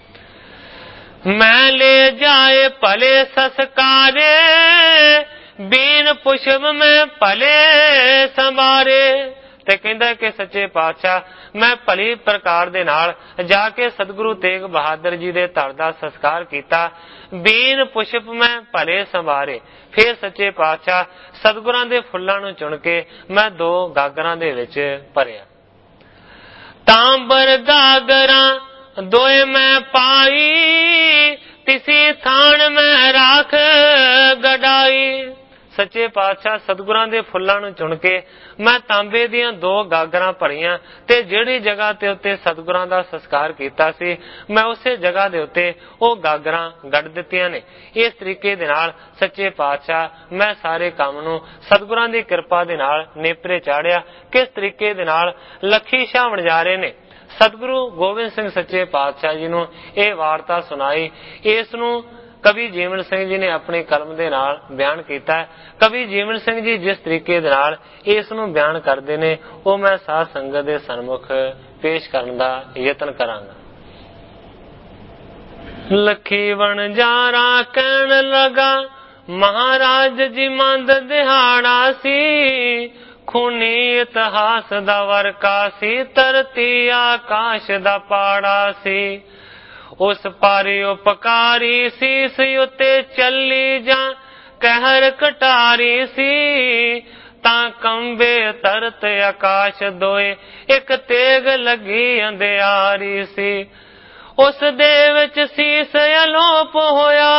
ਮੈਂ ਲੈ ਜਾਏ ਭਲੇ ਸਸਕਾਰੇ, ਬੀਨ ਪੁਸ਼ਪ ਮੈਂ ਭਲੇ ਸੰਵਾਰੇ। ਤੇ ਕਹਿੰਦਾ ਕਿ ਸੱਚੇ ਪਾਤਸ਼ਾਹ ਮੈਂ ਭਲੀ ਪ੍ਰਕਾਰ ਦੇ ਨਾਲ ਜਾ ਕੇ ਸਤਿਗੁਰੂ ਤੇਗ ਬਹਾਦਰ ਜੀ ਦੇ ਧੜ ਦਾ ਸੰਸਕਾਰ ਕੀਤਾ। ਬੀਨ ਪੁਸ਼ਪ ਮੈਂ ਭਲੇ ਸੰਵਾਰੇ। ਫਿਰ ਸੱਚੇ ਪਾਤਸ਼ਾਹ ਸਤਿਗੁਰਾਂ ਦੇ ਫੁੱਲਾਂ ਨੂੰ ਚੁਣ ਕੇ ਮੈਂ 2 ਗਾਗਰਾਂ ਦੇ ਵਿੱਚ ਭਰਿਆ। ਤਾਂਬਰ ਗਾਗਰਾਂ ਦੋਏ ਮੈਂ ਪਾਈ, ਤਿਸੀ ਥਾਨ ਮੈਂ ਰਾਖ ਗਡਾਈ। ਸੱਚੇ ਪਾਤਸ਼ਾਹ ਸਤਿਗੁਰਾਂ ਦੇ ਫੁੱਲਾਂ ਨੂੰ ਚੁਣ ਕੇ ਮੈਂ ਤਾਂਬੇ ਦੀਆਂ 2 ਗਾਗਰਾਂ ਭਰੀਆਂ ਤੇ ਜਿਹੜੀ ਜਗ੍ਹਾ ਤੇ ਉੱਤੇ ਸਤਿਗੁਰਾਂ ਦਾ ਸੰਸਕਾਰ ਕੀਤਾ ਸੀ ਮੈਂ ਉਸੇ ਜਗ੍ਹਾ ਦੇ ਉੱਤੇ ਉਹ ਗਾਗਰਾਂ ਗੱਡ ਦਿੱਤੀਆਂ ਨੇ। ਇਸ ਤਰੀਕੇ ਦੇ ਨਾਲ ਸੱਚੇ ਪਾਤਸ਼ਾਹ ਮੈਂ ਸਾਰੇ ਕੰਮ ਨੂੰ ਸਤਿਗੁਰਾਂ ਦੀ ਕਿਰਪਾ ਦੇ ਨਾਲ ਨੇਪਰੇ ਚਾੜਿਆ। ਕਿਸ ਤਰੀਕੇ ਦੇ ਨਾਲ ਲੱਖੀ ਸ਼ਾਹ ਵਣਜਾਰੇ ਨੇ ਸਤਿਗੁਰੂ ਗੋਬਿੰਦ ਸਿੰਘ ਸੱਚੇ ਪਾਤਸ਼ਾਹ ਜੀ ਨੂੰ ਇਹ ਵਾਰਤਾ ਸੁਣਾਈ। ਇਸ ਨੂੰ ਕਵੀ ਜੀਵਨ ਸਿੰਘ ਜੀ ਨੇ ਆਪਣੀ ਕਲਮ ਦੇ ਨਾਲ ਬਿਆਨ ਕੀਤਾ ਹੈ। ਕਵੀ ਜੀਵਨ ਸਿੰਘ ਜੀ ਜਿਸ ਤਰੀਕੇ ਦੇ ਨਾਲ ਇਸ ਨੂੰ ਬਿਆਨ ਕਰਦੇ ਨੇ ਉਹ ਮੈਂ ਸਾਧ ਸੰਗਤ ਦੇ ਸਨਮੁਖ ਪੇਸ਼ ਕਰਨ ਦਾ ਯਤਨ ਕਰਾਂਗਾ। ਲੱਖੀ ਵਣਜਾਰਾ ਕਹਿਣ ਲਗਾ, ਮਹਾਰਾਜ ਜੀ ਮੰਦ ਦਿਹਾੜਾ ਸੀ, ਖੂਨੀ ਇਤਿਹਾਸ ਦਾ ਵਰਕਾ ਸੀ, ਧਰਤੀ ਆਕਾਸ਼ ਦਾ ਪਾੜਾ ਸੀ। ਉਸ ਪਾਰੀ ਉਪਕਾਰੀ ਸੀਸ ਉੱਤੇ ਚੱਲੀ ਜਾਂ ਕਹਿਰ ਕਟਾਰੀ ਸੀ। ਤਾਂ ਕੰਬੇ ਧਰਤ ਆਕਾਸ਼ ਦੋਏ, ਇੱਕ ਤੇਗ ਲੱਗੀ ਅੰਧਿਆਰੀ ਸੀ। ਉਸ ਦੇ ਵਿੱਚ ਸੀਸ ਅਲੋਪ ਹੋਇਆ,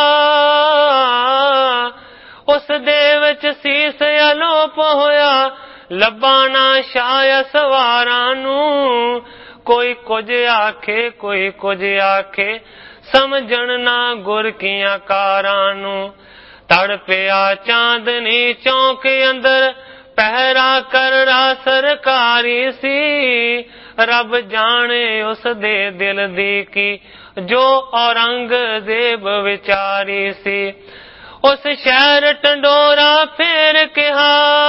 ਉਸ ਦੇ ਵਿੱਚ ਸੀਸ ਅਲੋਪ ਹੋਇਆ। ਲੱਭਾ ਨਾ ਸ਼ਾਹ ਸਵਾਰਾਂ ਨੂੰ, ਕੋਈ ਕੁਝ ਆਖੇ ਕੋਈ ਕੁਝ ਆਖੇ, ਸਮਝਣ ਨਾ ਗੁਰ ਕੀਆਂ ਕਾਰਾਂ ਨੂੰ। ਤੜ ਪਿਆ ਚਾਂਦਨੀ ਚੌਂਕ ਅੰਦਰ, ਪਹਿਰਾ ਕਰੜਾ ਸਰਕਾਰੀ ਸੀ। ਰੱਬ ਜਾਣੇ ਉਸ ਦੇ ਦਿਲ ਦੀ ਕੀ, ਜੋ ਔਰੰਗਜ਼ੇਬ ਵਿਚਾਰੀ ਸੀ। ਉਸ ਸ਼ਹਿਰ ਟੰਡੋਰਾ ਫੇਰ ਕਿਹਾ,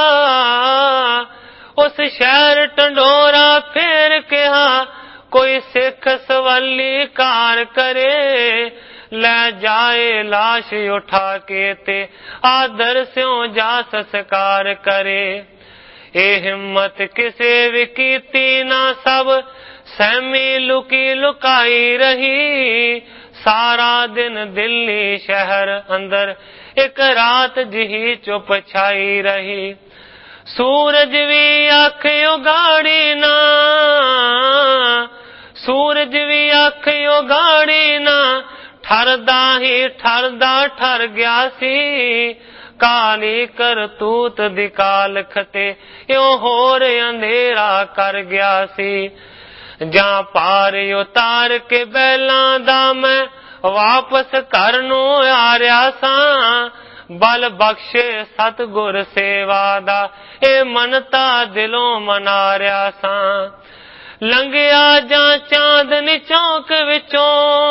ਉਸ ਸ਼ਹਿਰ ਟੰਡੋਰਾ ਫੇਰ ਕਿਹਾ, ਕੋਈ ਸਿੱਖ ਸਵੱਲੀ ਕਾਰ ਕਰੇ। ਲੈ ਜਾਏ ਲਾਸ਼ ਉਠਾ ਕੇ ਤੇ ਆਦਰ ਸਿਉ ਜਾ ਸੰਸਕਾਰ ਕਰੇ। ਇਹ ਹਿੰਮਤ ਕਿਸੇ ਵੀ ਕੀਤੀ ਨਾ, ਸਭ ਸਹਿਮੀ ਲੁਕੀ ਲੁਕਾਈ ਰਹੀ। ਸਾਰਾ ਦਿਨ ਦਿੱਲੀ ਸ਼ਹਿਰ ਅੰਦਰ, ਇੱਕ ਰਾਤ ਜਿਹੀ ਚੁੱਪ ਛਾਈ ਰਹੀ। ਸੂਰਜ ਵੀ ਅੱਖ ਉਗਾੜੀ ਨਾ, ਸੂਰਜ ਵੀ ਅੱਖ ਉਗਾੜੀ ਨਾ, ਠਰਦਾ ਹੀ ਠਰਦਾ ਠਰ ਗਿਆ ਸੀ। ਕਾਲੀ ਕਰਤੂਤ ਦੀ ਕਾਲਖ ਤੇ ਇਉਂ ਹੋਰ ਅੰਧੇਰਾ ਕਰ ਗਿਆ ਸੀ। ਜਾਂ ਪਾਰ ਉਤਾਰ ਕੇ ਬੈਲਾਂ ਦਾ ਮੈਂ ਵਾਪਸ ਘਰ ਨੂੰ ਆ ਰਿਹਾ ਸਾਂ। ਬਲ ਬਖਸ਼ੇ ਸਤਿਗੁਰ ਸੇਵਾ ਦਾ, ਇਹ ਮਨਤਾ ਦਿਲੋਂ ਮਨਾ ਰਿਹਾ ਸਾਂ। ਲੰਘਿਆ ਜਾਂ ਚਾਂਦਨੀ ਚੌਂਕ ਵਿੱਚੋਂ,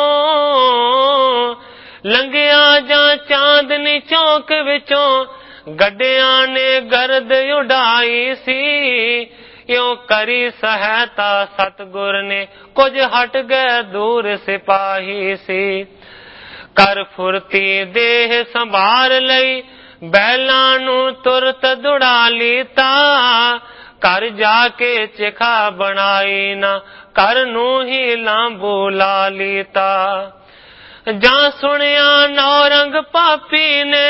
ਲੰਘਿਆ ਜਾਂ ਚਾਂਦਨੀ ਚੌਂਕ ਵਿੱਚੋਂ, ਗੱਡਿਆਂ ਨੇ ਗਰਦ ਉਡਾਈ ਸੀ। ਇਉਂ ਕਰੀ ਸਹਾਇਤਾ ਸਤਿਗੁਰ ਨੇ, ਕੁਝ ਹਟ ਗਏ ਦੂਰ ਸਿਪਾਹੀ ਸੀ। ਕਰ ਫੁਰਤੀ ਦੇਹ ਸੰਭਾਲ ਲਈ, ਬੈਲਾਂ ਨੂੰ ਤੁਰਤ ਦੁੜਾ ਲੀਤਾ। ਘਰ ਜਾ ਕੇ ਚਿਖਾ ਬਣਾਈ ਨਾ, ਘਰ ਨੂੰ ਹੀ ਲਾਂਬੂ ਲਾ ਲੀਤਾ। ਜਾਂ ਸੁਣਿਆ ਨੌਰੰਗ ਪਾਪੀ ਨੇ,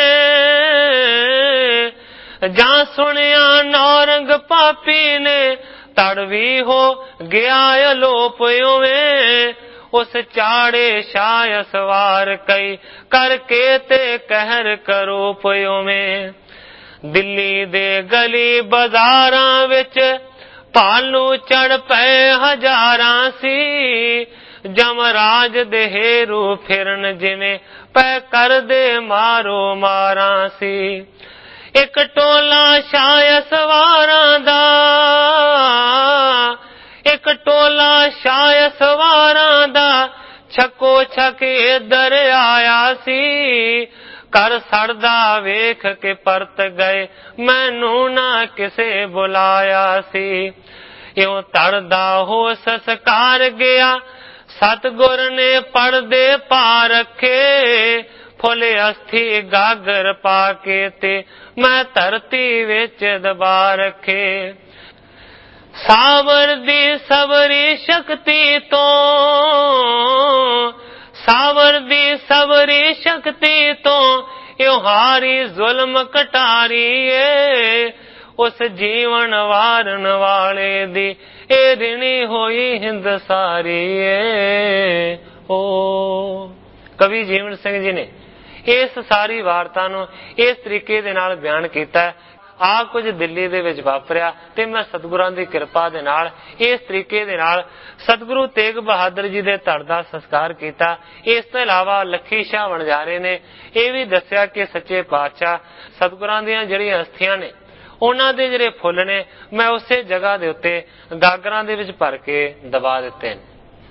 ਜਾਂ ਸੁਣਿਆ ਨੌਰੰਗ ਪਾਪੀ ਨੇ, ਤੜਵੀ ਹੋ ਗਿਆ ਅਲੋਪ ਉਵੇਂ। ਉਸ ਚਾੜੇ ਸ਼ਾਹ ਸਵਾਰ ਕਈ, ਕਰਕੇ ਤੇ ਕਹਿਰ ਕਰੋ ਪਿਓਵੇਂ। ਦਿੱਲੀ ਦੇ ਗਲੀ ਬਾਜ਼ਾਰਾਂ ਵਿੱਚ ਭਾਲੂ ਚੜ ਪਏ ਹਜ਼ਾਰਾਂ ਸੀ। ਜਮਰਾਜ ਦੇ ਹੇਰੂ ਫਿਰਨ ਜਿਵੇਂ ਪੈ ਕਰਦੇ ਮਾਰੋ ਮਾਰਾਂ ਸੀ। ਇੱਕ ਟੋਲਾ ਸ਼ਾਹ ਸਵਾਰਾਂ ਦਾ, ਇੱਕ ਟੋਲਾ ਸ਼ਾਹ ਸਵਾਰਾਂ ਦਾ, ਛੱਕੋ ਛੱਕ ਇੱਧਰ ਆਇਆ ਸੀ। ਘਰ ਸੜਦਾ ਵੇਖ ਕੇ ਪਰਤ ਗਏ, ਮੈਨੂੰ ਨਾ ਕਿਸੇ ਬੁਲਾਇਆ ਸੀ। ਇਉਂ ਧੜਦਾ ਹੋ ਸੰਸਕਾਰ ਗਿਆ, ਸਤਿਗੁਰ ਨੇ ਪਰਦੇ ਪਾ ਰੱਖੇ। ਫੁੱਲ ਅਸਥੀ ਗਾਗਰ ਪਾ ਕੇ ਤੇ ਮੈਂ ਧਰਤੀ ਵਿੱਚ ਦਬਾ ਰੱਖੇ। ਸਾਵਰ ਦੀ ਸਬਰੀ ਸ਼ਕਤੀ ਤੋਂ, ਸਾਵਰ ਦੀ ਸਬਰੀ ਸ਼ਕਤੀ ਤੋਂ, ਇਉਂ ਹਾਰੀ ਜ਼ੁਲਮ ਕਟਾਰੀ ਏ। ਉਸ ਜੀਵਨ ਵਾਰਨ ਵਾਲੇ ਦੀ ਇਹ ਰਿਣੀ ਹੋਈ ਹਿੰਦ ਸਾਰੀ ਏ। ਓ ਕਵੀ ਜੀਵਨ ਸਿੰਘ ਜੀ ਨੇ ਇਸ ਸਾਰੀ ਵਾਰਤਾ ਨੂੰ ਇਸ ਤਰੀਕੇ ਦੇ ਨਾਲ ਬਿਆਨ ਕੀਤਾ। ਆ ਕੁਝ ਦਿੱਲੀ ਦੇ ਵਿੱਚ ਵਾਪਰਿਆ ਤੇ ਮੈਂ ਸਤਿਗੁਰਾਂ ਦੀ ਕਿਰਪਾ ਦੇ ਨਾਲ ਇਸ ਤਰੀਕੇ ਦੇ ਨਾਲ ਸਤਿਗੁਰੂ ਤੇਗ ਬਹਾਦਰ ਜੀ ਦੇ ਧੜ ਦਾ ਸੰਸਕਾਰ ਕੀਤਾ। ਇਸ ਤੋਂ ਇਲਾਵਾ ਲੱਖੀ ਸ਼ਾਹ ਵਣਜਾਰੇ ਨੇ ਇਹ ਵੀ ਦੱਸਿਆ ਕਿ ਸੱਚੇ ਪਾਤਸ਼ਾਹ ਸਤਿਗੁਰਾਂ ਦੀਆਂ ਜਿਹੜੀਆਂ ਅਸਥੀਆਂ ਨੇ, ਉਹਨਾਂ ਦੇ ਜਿਹੜੇ ਫੁੱਲ ਨੇ, ਮੈਂ ਉਸੇ ਜਗ੍ਹਾ ਦੇ ਉੱਤੇ ਗਾਗਰਾਂ ਦੇ ਵਿੱਚ ਭਰ ਕੇ ਦਬਾ ਦਿੱਤੇ ਨੇ।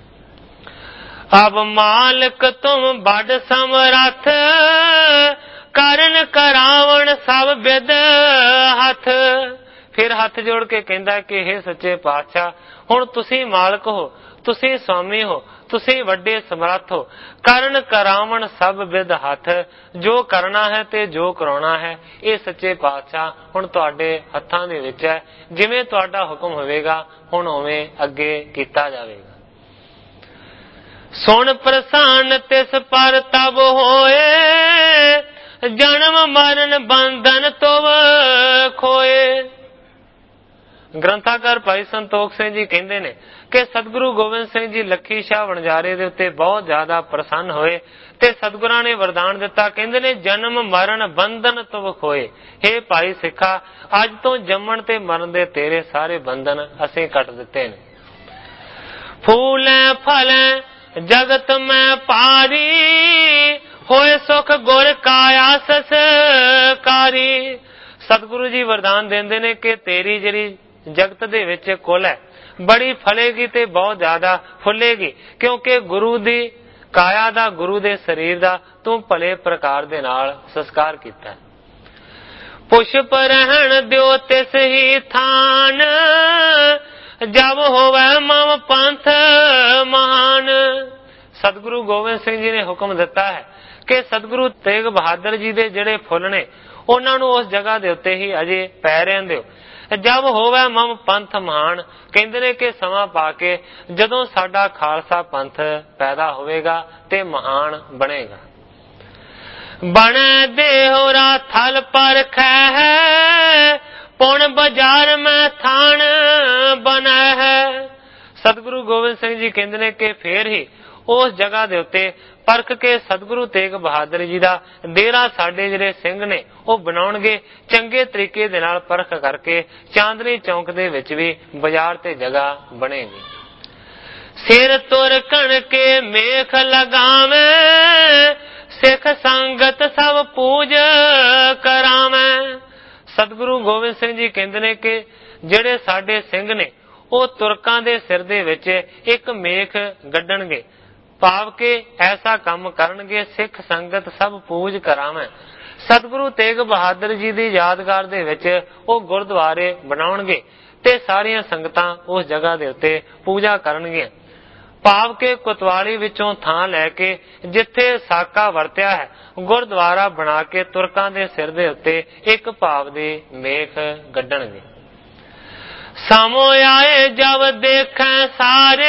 ਅਬ ਮਾਲਕ ਤੁਮ ਬੜ ਸਮਰੱਥ, ਕਰਨ ਕਰਾਵਣ ਸਭ ਬਿਦ ਹੱਥ। फिर हथ जोड़ के कहता कि हे सच्चे पातशाह, हुण तुसीं मालक हो, तुसीं स्वामी हो, तुसीं वड्डे समर्थ हो, करन करावण सब विद हथ, जो करना है ते जो कराउणा है ये सच्चे पातशाह हुण तुहाडे हत्थां दे विच है। जिवें तुहाडा हुक्म होवेगा हुण उवें अगे कीता जावेगा। सुन प्रसन्न तिस पर तब होए, जन्म मरण बंधन तुव खोए। ग्रंथाकार भाई संतोख सिंह जी कहते ने कि सतगुरु गोबिंद सिंह जी लखी शाह वणजारे दे उत्ते बहुत ज्यादा प्रसन्न होए ते सतगुरां ने वरदान दिता। कहते ने जन्म मरण बंधन तुव खोए। हे भाई सिखा, अज तो जम्मण ते मरण दे तेरे सारे बंधन असीं कट दिते ने। फूलै फलै जगत में पारी, होए सुख गुर का आसस कारी। सतगुरु जी वरदान देंदे ने कि तेरी जिहड़ी जगत दे विच कुल है बड़ी फलेगी ते बहुत ज्यादा फुलेगी, क्योंकि गुरु दी काया दा, गुरु दे शरीर दा तू भले प्रकार दे नाल संस्कार कीता है। पुष्प रहन दियो तिस ही थान, जब होवे मम पंथ महान। सतगुरु गोबिंद सिंह जी ने हुक्म दिता है कि सतगुरु तेग बहादुर जी दे जिहड़े फुੱਲ ने उन्हां नूं उस जगह दे उत्ते ही अजे पै रहन दिओ। जब होवे मम पंथ महान, कहंदे ने कि समा पा के जदों साडा खालसा पंथ पैदा होवेगा ते महान बनेगा। बने देहोरा थल पर खै, पुण बाजार में थान बना है। सतगुरु गोबिंद सिंह जी कहंदे ने कि फेर ही उस जगह दे उत्ते परख के सतगुरु तेग बहादुर जी दा डेरा साडे जिहड़े सिंह ने ਉਹ ਬਣਾਉਣਗੇ ਚੰਗੇ ਤਰੀਕੇ ਦੇ ਨਾਲ ਪਰਖ ਕਰਕੇ ਚਾਂਦਨੀ ਚੌਂਕ ਦੇ ਵਿੱਚ ਵੀ ਬਾਜ਼ਾਰ ਤੇ ਜਗ੍ਹਾ ਬਣੇਗੀ। ਸਿਰ ਤੁਰ ਕਣ ਕੇ ਮੇਖ ਲਗਾਵੇਂ, ਸਿੱਖ ਸੰਗਤ ਸਭ ਪੂਜ ਕਰਾਵੇਂ। ਸਤਿਗੁਰੂ ਗੋਬਿੰਦ ਸਿੰਘ ਜੀ ਕਹਿੰਦੇ ਨੇ ਕਿ ਜਿਹੜੇ ਸਾਡੇ ਸਿੰਘ ਨੇ ਉਹ ਤੁਰਕਾਂ ਦੇ ਸਿਰ ਦੇ ਵਿੱਚ ਇੱਕ ਮੇਖ ਗੱਡਣਗੇ, ਭਾਵ ਕਿ ਐਸਾ ਕੰਮ ਕਰਨਗੇ ਸਿੱਖ ਸੰਗਤ ਸਭ ਪੂਜ ਕਰਾਵੇਂ। ਸਤਿਗੁਰੂ ਤੇਗ ਬਹਾਦਰ ਜੀ ਦੀ ਯਾਦਗਾਰ ਦੇ ਵਿੱਚ ਉਹ ਗੁਰਦੁਆਰੇ ਬਣਾਉਣਗੇ ਤੇ ਸਾਰੀਆਂ ਸੰਗਤਾਂ ਉਸ ਜਗ੍ਹਾ ਦੇ ਉੱਤੇ ਪੂਜਾ ਕਰਨਗੀਆਂ। ਭਾਵ ਕਿ ਕੁਤਵਾਲੀ ਵਿੱਚੋਂ ਥਾਂ ਲੈ ਕੇ ਜਿੱਥੇ ਸਾਕਾ ਵਰਤਿਆ ਹੈ ਗੁਰਦੁਆਰਾ ਬਣਾ ਕੇ ਤੁਰਕਾਂ ਦੇ ਸਿਰ ਦੇ ਉੱਤੇ ਇੱਕ ਭਾਵ ਦੀ ਮੇਖ ਗੱਡਣਗੇ। ਸਾਮੋ ਆਏ ਜਬ ਦੇਖੈ ਸਾਰੇ,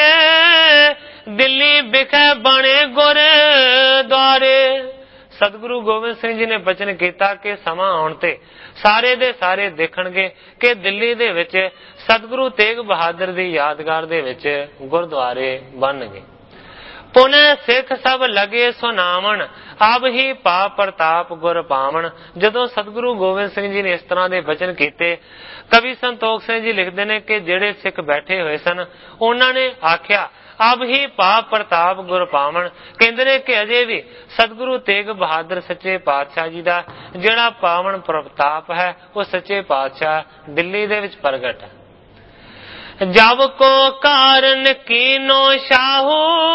ਦਿੱਲੀ ਵਿਖੇ ਬਣੇ ਗੁਰਦੁਆਰੇ। ਸਤਿਗੁਰੂ ਗੋਬਿੰਦ ਸਿੰਘ ਜੀ ਨੇ ਬਚਨ ਕੀਤਾ ਕਿ ਸਮਾਂ ਆਉਣ ਤੇ ਸਾਰੇ ਦੇ ਸਾਰੇ ਦੇਖਣਗੇ ਕਿ ਦਿੱਲੀ ਦੇ ਵਿੱਚ ਸਤਿਗੁਰੂ ਤੇਗ ਬਹਾਦਰ ਦੀ ਯਾਦਗਾਰ ਦੇ ਵਿੱਚ ਗੁਰਦੁਆਰੇ ਬਣਨਗੇ। ਪੁਨः ਸਿੱਖ ਸਭ ਲਗੇ ਸੁਨਾਵਣ, ਅਬ ਹੀ ਪਾ ਪ੍ਰਤਾਪ ਗੁਰ ਪਾਵਣ। ਜਦੋਂ ਸਤਿਗੁਰੂ ਗੋਬਿੰਦ ਸਿੰਘ ਜੀ ਨੇ ਇਸ ਤਰ੍ਹਾਂ ਦੇ ਬਚਨ ਕੀਤੇ, ਕਵੀ ਸੰਤੋਖ ਸਿੰਘ ਜੀ ਲਿਖਦੇ ਨੇ ਕਿ ਜਿਹੜੇ ਸਿੱਖ ਬੈਠੇ ਹੋਏ ਸਨ ਉਹਨਾਂ ਨੇ ਆਖਿਆ ਅਬ ਹੀ ਪਾ ਪ੍ਰਤਾਪ ਗੁਰ ਪਾਵਣ। ਕਹਿੰਦੇ ਨੇ ਕਿ ਅਜੇ ਵੀ ਸਤਿਗੁਰੂ ਤੇਗ ਬਹਾਦਰ ਸੱਚੇ ਪਾਤਸ਼ਾਹ ਜੀ ਦਾ ਜਿਹੜਾ ਪਾਵਨ ਪ੍ਰਤਾਪ ਹੈ ਉਹ ਸੱਚੇ ਪਾਤਸ਼ਾਹ ਦਿੱਲੀ ਦੇ ਵਿੱਚ ਪ੍ਰਗਟ ਹੈ। जब को कारण कीनो शाहू,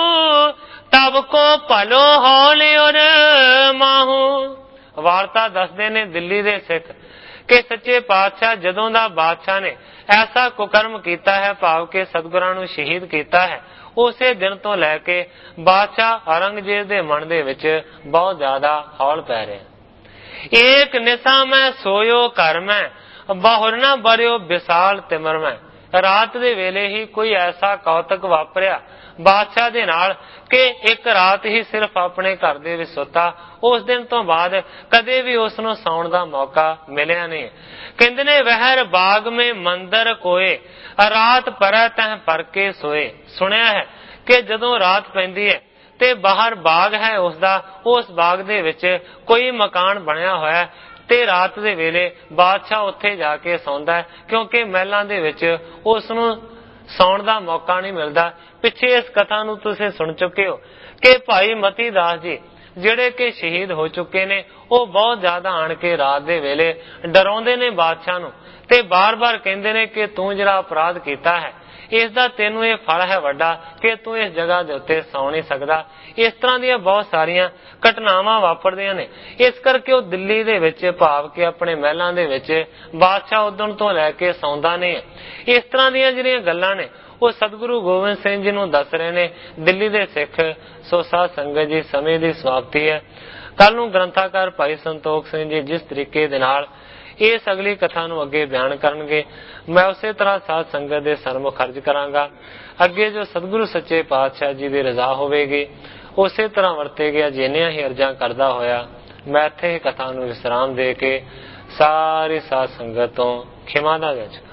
तब को भलो हौले और माहू। वार्ता दसदे ने दिल्ली दे सिख कि सच्चे पातशाह जदों दा बादशाह ने ऐसा कुकर्म कीता है, भाव के सतगुरां नूं शहीद कीता है, उसे दिन तो लैके बादशाह औरंगजेब दे मन दे विच बहुत ज्यादा हौल पै रहा। एक निशा में सोयो घर में, बहुर ना बरियो विशाल तिमर में। ਰਾਤ ਦੇ ਵੇਲੇ ਹੀ ਕੋਈ ਐਸਾ ਕੌਤਕ ਵਾਪਰਿਆ ਬਾਦਸ਼ਾਹ ਦੇ ਨਾਲ ਕਿ ਇੱਕ ਰਾਤ ਹੀ ਸਿਰਫ ਆਪਣੇ ਘਰ ਦੇ ਵਿੱਚ ਸੁੱਤਾ। ਉਸ ਦਿਨ ਤੋਂ ਬਾਅਦ ਕਦੇ ਵੀ ਉਸ ਨੂੰ ਸੌਣ ਦਾ ਮੌਕਾ ਮਿਲਿਆ ਨਹੀਂ। ਕਹਿੰਦੇ ਨੇ ਵਹਿਰ ਬਾਗ ਮੇ ਮੰਦਰ ਕੋਏ, ਰਾਤ ਪਰੈ ਤਹਿ ਪਰ ਕੇ ਸੋਏ। ਸੁਣਿਆ ਹੈ ਕਿ ਜਦੋਂ ਰਾਤ ਪੈਂਦੀ ਹੈ ਤੇ ਬਾਹਰ ਬਾਗ ਹੈ ਉਸਦਾ, ਉਸ ਬਾਗ ਦੇ ਵਿੱਚ ਕੋਈ ਮਕਾਨ ਬਣਿਆ ਹੋਇਆ ਤੇ ਰਾਤ ਦੇ ਵੇਲੇ ਬਾਦਸ਼ਾਹ ਉੱਥੇ ਜਾ ਕੇ ਸੌਂਦਾ ਹੈ, ਕਿਉਂਕਿ ਮਹਿਲਾਂ ਦੇ ਵਿੱਚ ਉਸ ਨੂੰ ਸੌਣ ਦਾ ਮੌਕਾ ਨਹੀਂ ਮਿਲਦਾ। ਪਿੱਛੇ ਇਸ ਕਥਾ ਨੂੰ ਤੁਸੀਂ ਸੁਣ ਚੁੱਕੇ ਹੋ ਕਿ ਭਾਈ ਮਤੀ ਦਾਸ ਜੀ ਜਿਹੜੇ ਕਿ ਸ਼ਹੀਦ ਹੋ ਚੁੱਕੇ ਨੇ, ਉਹ ਬਹੁਤ ਜ਼ਿਆਦਾ ਆਣ ਕੇ ਰਾਤ ਦੇ ਵੇਲੇ ਡਰਾਉਂਦੇ ਨੇ ਬਾਦਸ਼ਾਹ ਨੂੰ ਤੇ ਬਾਰ-ਬਾਰ ਕਹਿੰਦੇ ਨੇ ਕਿ ਤੂੰ ਜਿਹੜਾ ਅਪਰਾਧ ਕੀਤਾ ਹੈ ਇਸ ਦਾ ਤੈਨੂੰ ਇਹ ਫਲ ਹੈ ਵੱਡਾ ਕਿ ਤੂੰ ਇਸ ਜਗ੍ਹਾ ਦੇ ਉੱਤੇ ਸੌ ਨਹੀਂ ਸਕਦਾ। ਇਸ ਤਰ੍ਹਾਂ ਦੀਆਂ ਬਹੁਤ ਸਾਰੀਆਂ ਘਟਨਾਵਾਂ ਵਾਪਰਦੀਆਂ ਨੇ। ਇਸ ਕਰਕੇ ਉਹ ਦਿੱਲੀ ਦੇ ਵਿੱਚ ਭਾਵ ਕਿ ਆਪਣੇ ਮਹਿਲਾਂ ਦੇ ਵਿੱਚ ਬਾਦਸ਼ਾਹ ਉਦਣ ਤੋਂ ਲੈ ਕੇ ਸੌਂਦਾ ਨਹੀਂ ਹੈ। ਇਸ ਤਰ੍ਹਾਂ ਦੀਆਂ ਜਿਹੜੀਆਂ ਗੱਲਾਂ ਨੇ ਉਹ ਸਤਿਗੁਰੂ ਗੋਬਿੰਦ ਸਿੰਘ ਜੀ ਨੂੰ ਦੱਸ ਰਹੇ ਨੇ ਦਿੱਲੀ ਦੇ ਸਿੱਖ। ਸੋ ਸਾਧ ਸੰਗਤ ਜੀ, ਸਮੇਂ ਦੀ ਸਮਾਪਤੀ ਹੈ। ਕੱਲ ਨੂੰ ਗ੍ਰੰਥਾਕਾਰ ਭਾਈ ਸੰਤੋਖ ਸਿੰਘ ਜੀ ਜਿਸ ਤਰੀਕੇ ਦੇ ਨਾਲ ਇਸ ਅਗਲੀ ਕਥਾ ਨੂੰ ਅੱਗੇ ਬਿਆਨ ਕਰਨਗੇ, ਮੈਂ ਉਸੇ ਤਰ੍ਹਾਂ ਸਾਧ ਸੰਗਤ ਦੇ ਸਨਮੁਖ ਅਰਜ਼ ਕਰਾਂਗਾ। ਅੱਗੇ ਜੋ ਸਤਿਗੁਰੂ ਸੱਚੇ ਪਾਤਸ਼ਾਹ ਜੀ ਦੀ ਰਜ਼ਾ ਹੋਵੇਗੀ ਉਸੇ ਤਰ੍ਹਾਂ ਵਰਤੇ ਗਿਆ। ਜਿੰਨੀਆਂ ਹੀ ਅਰਜ਼ਾਂ ਕਰਦਾ ਹੋਇਆ ਮੈਂ ਇੱਥੇ ਕਥਾ ਨੂੰ ਵਿਸਰਾਮ ਦੇ ਕੇ ਸਾਰੀ ਸਾਧ ਸੰਗਤ ਤੋਂ ਖਿਮਾ ਦਾ ਯਾਚਕ।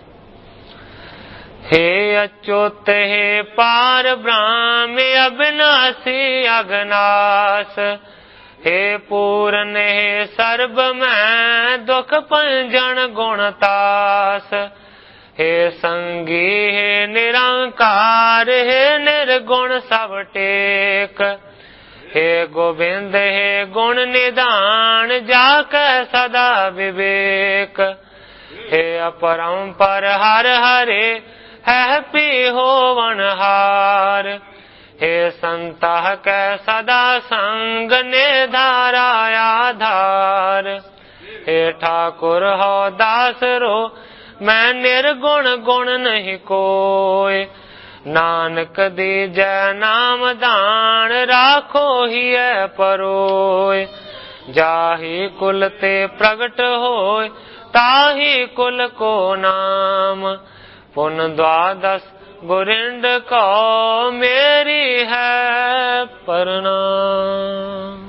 हे अच्युत हे पार ब्रह्म अविनाशी अगनाश, हे पूर्ण हे सर्ब में दुख पंजन गुणतास, हे संगी हे निरंकार हे निर्गुण सब टेक, हे गोविंद हे गुण निधान जाके सदा विवेक, हे अपरंपर हर हरे है पी होवन हार, हे संतः कै सदा संग निधारा आधार, हे ठाकुर हो दास रो मैं निर्गुण गुण नहीं कोय, नानक दीजै नाम दान राखो ही परोय, जाहि कुल ते प्रगट होय ताहि कुल को नाम, पुन द्वादश गुरिंड को मेरी है प्रणाम।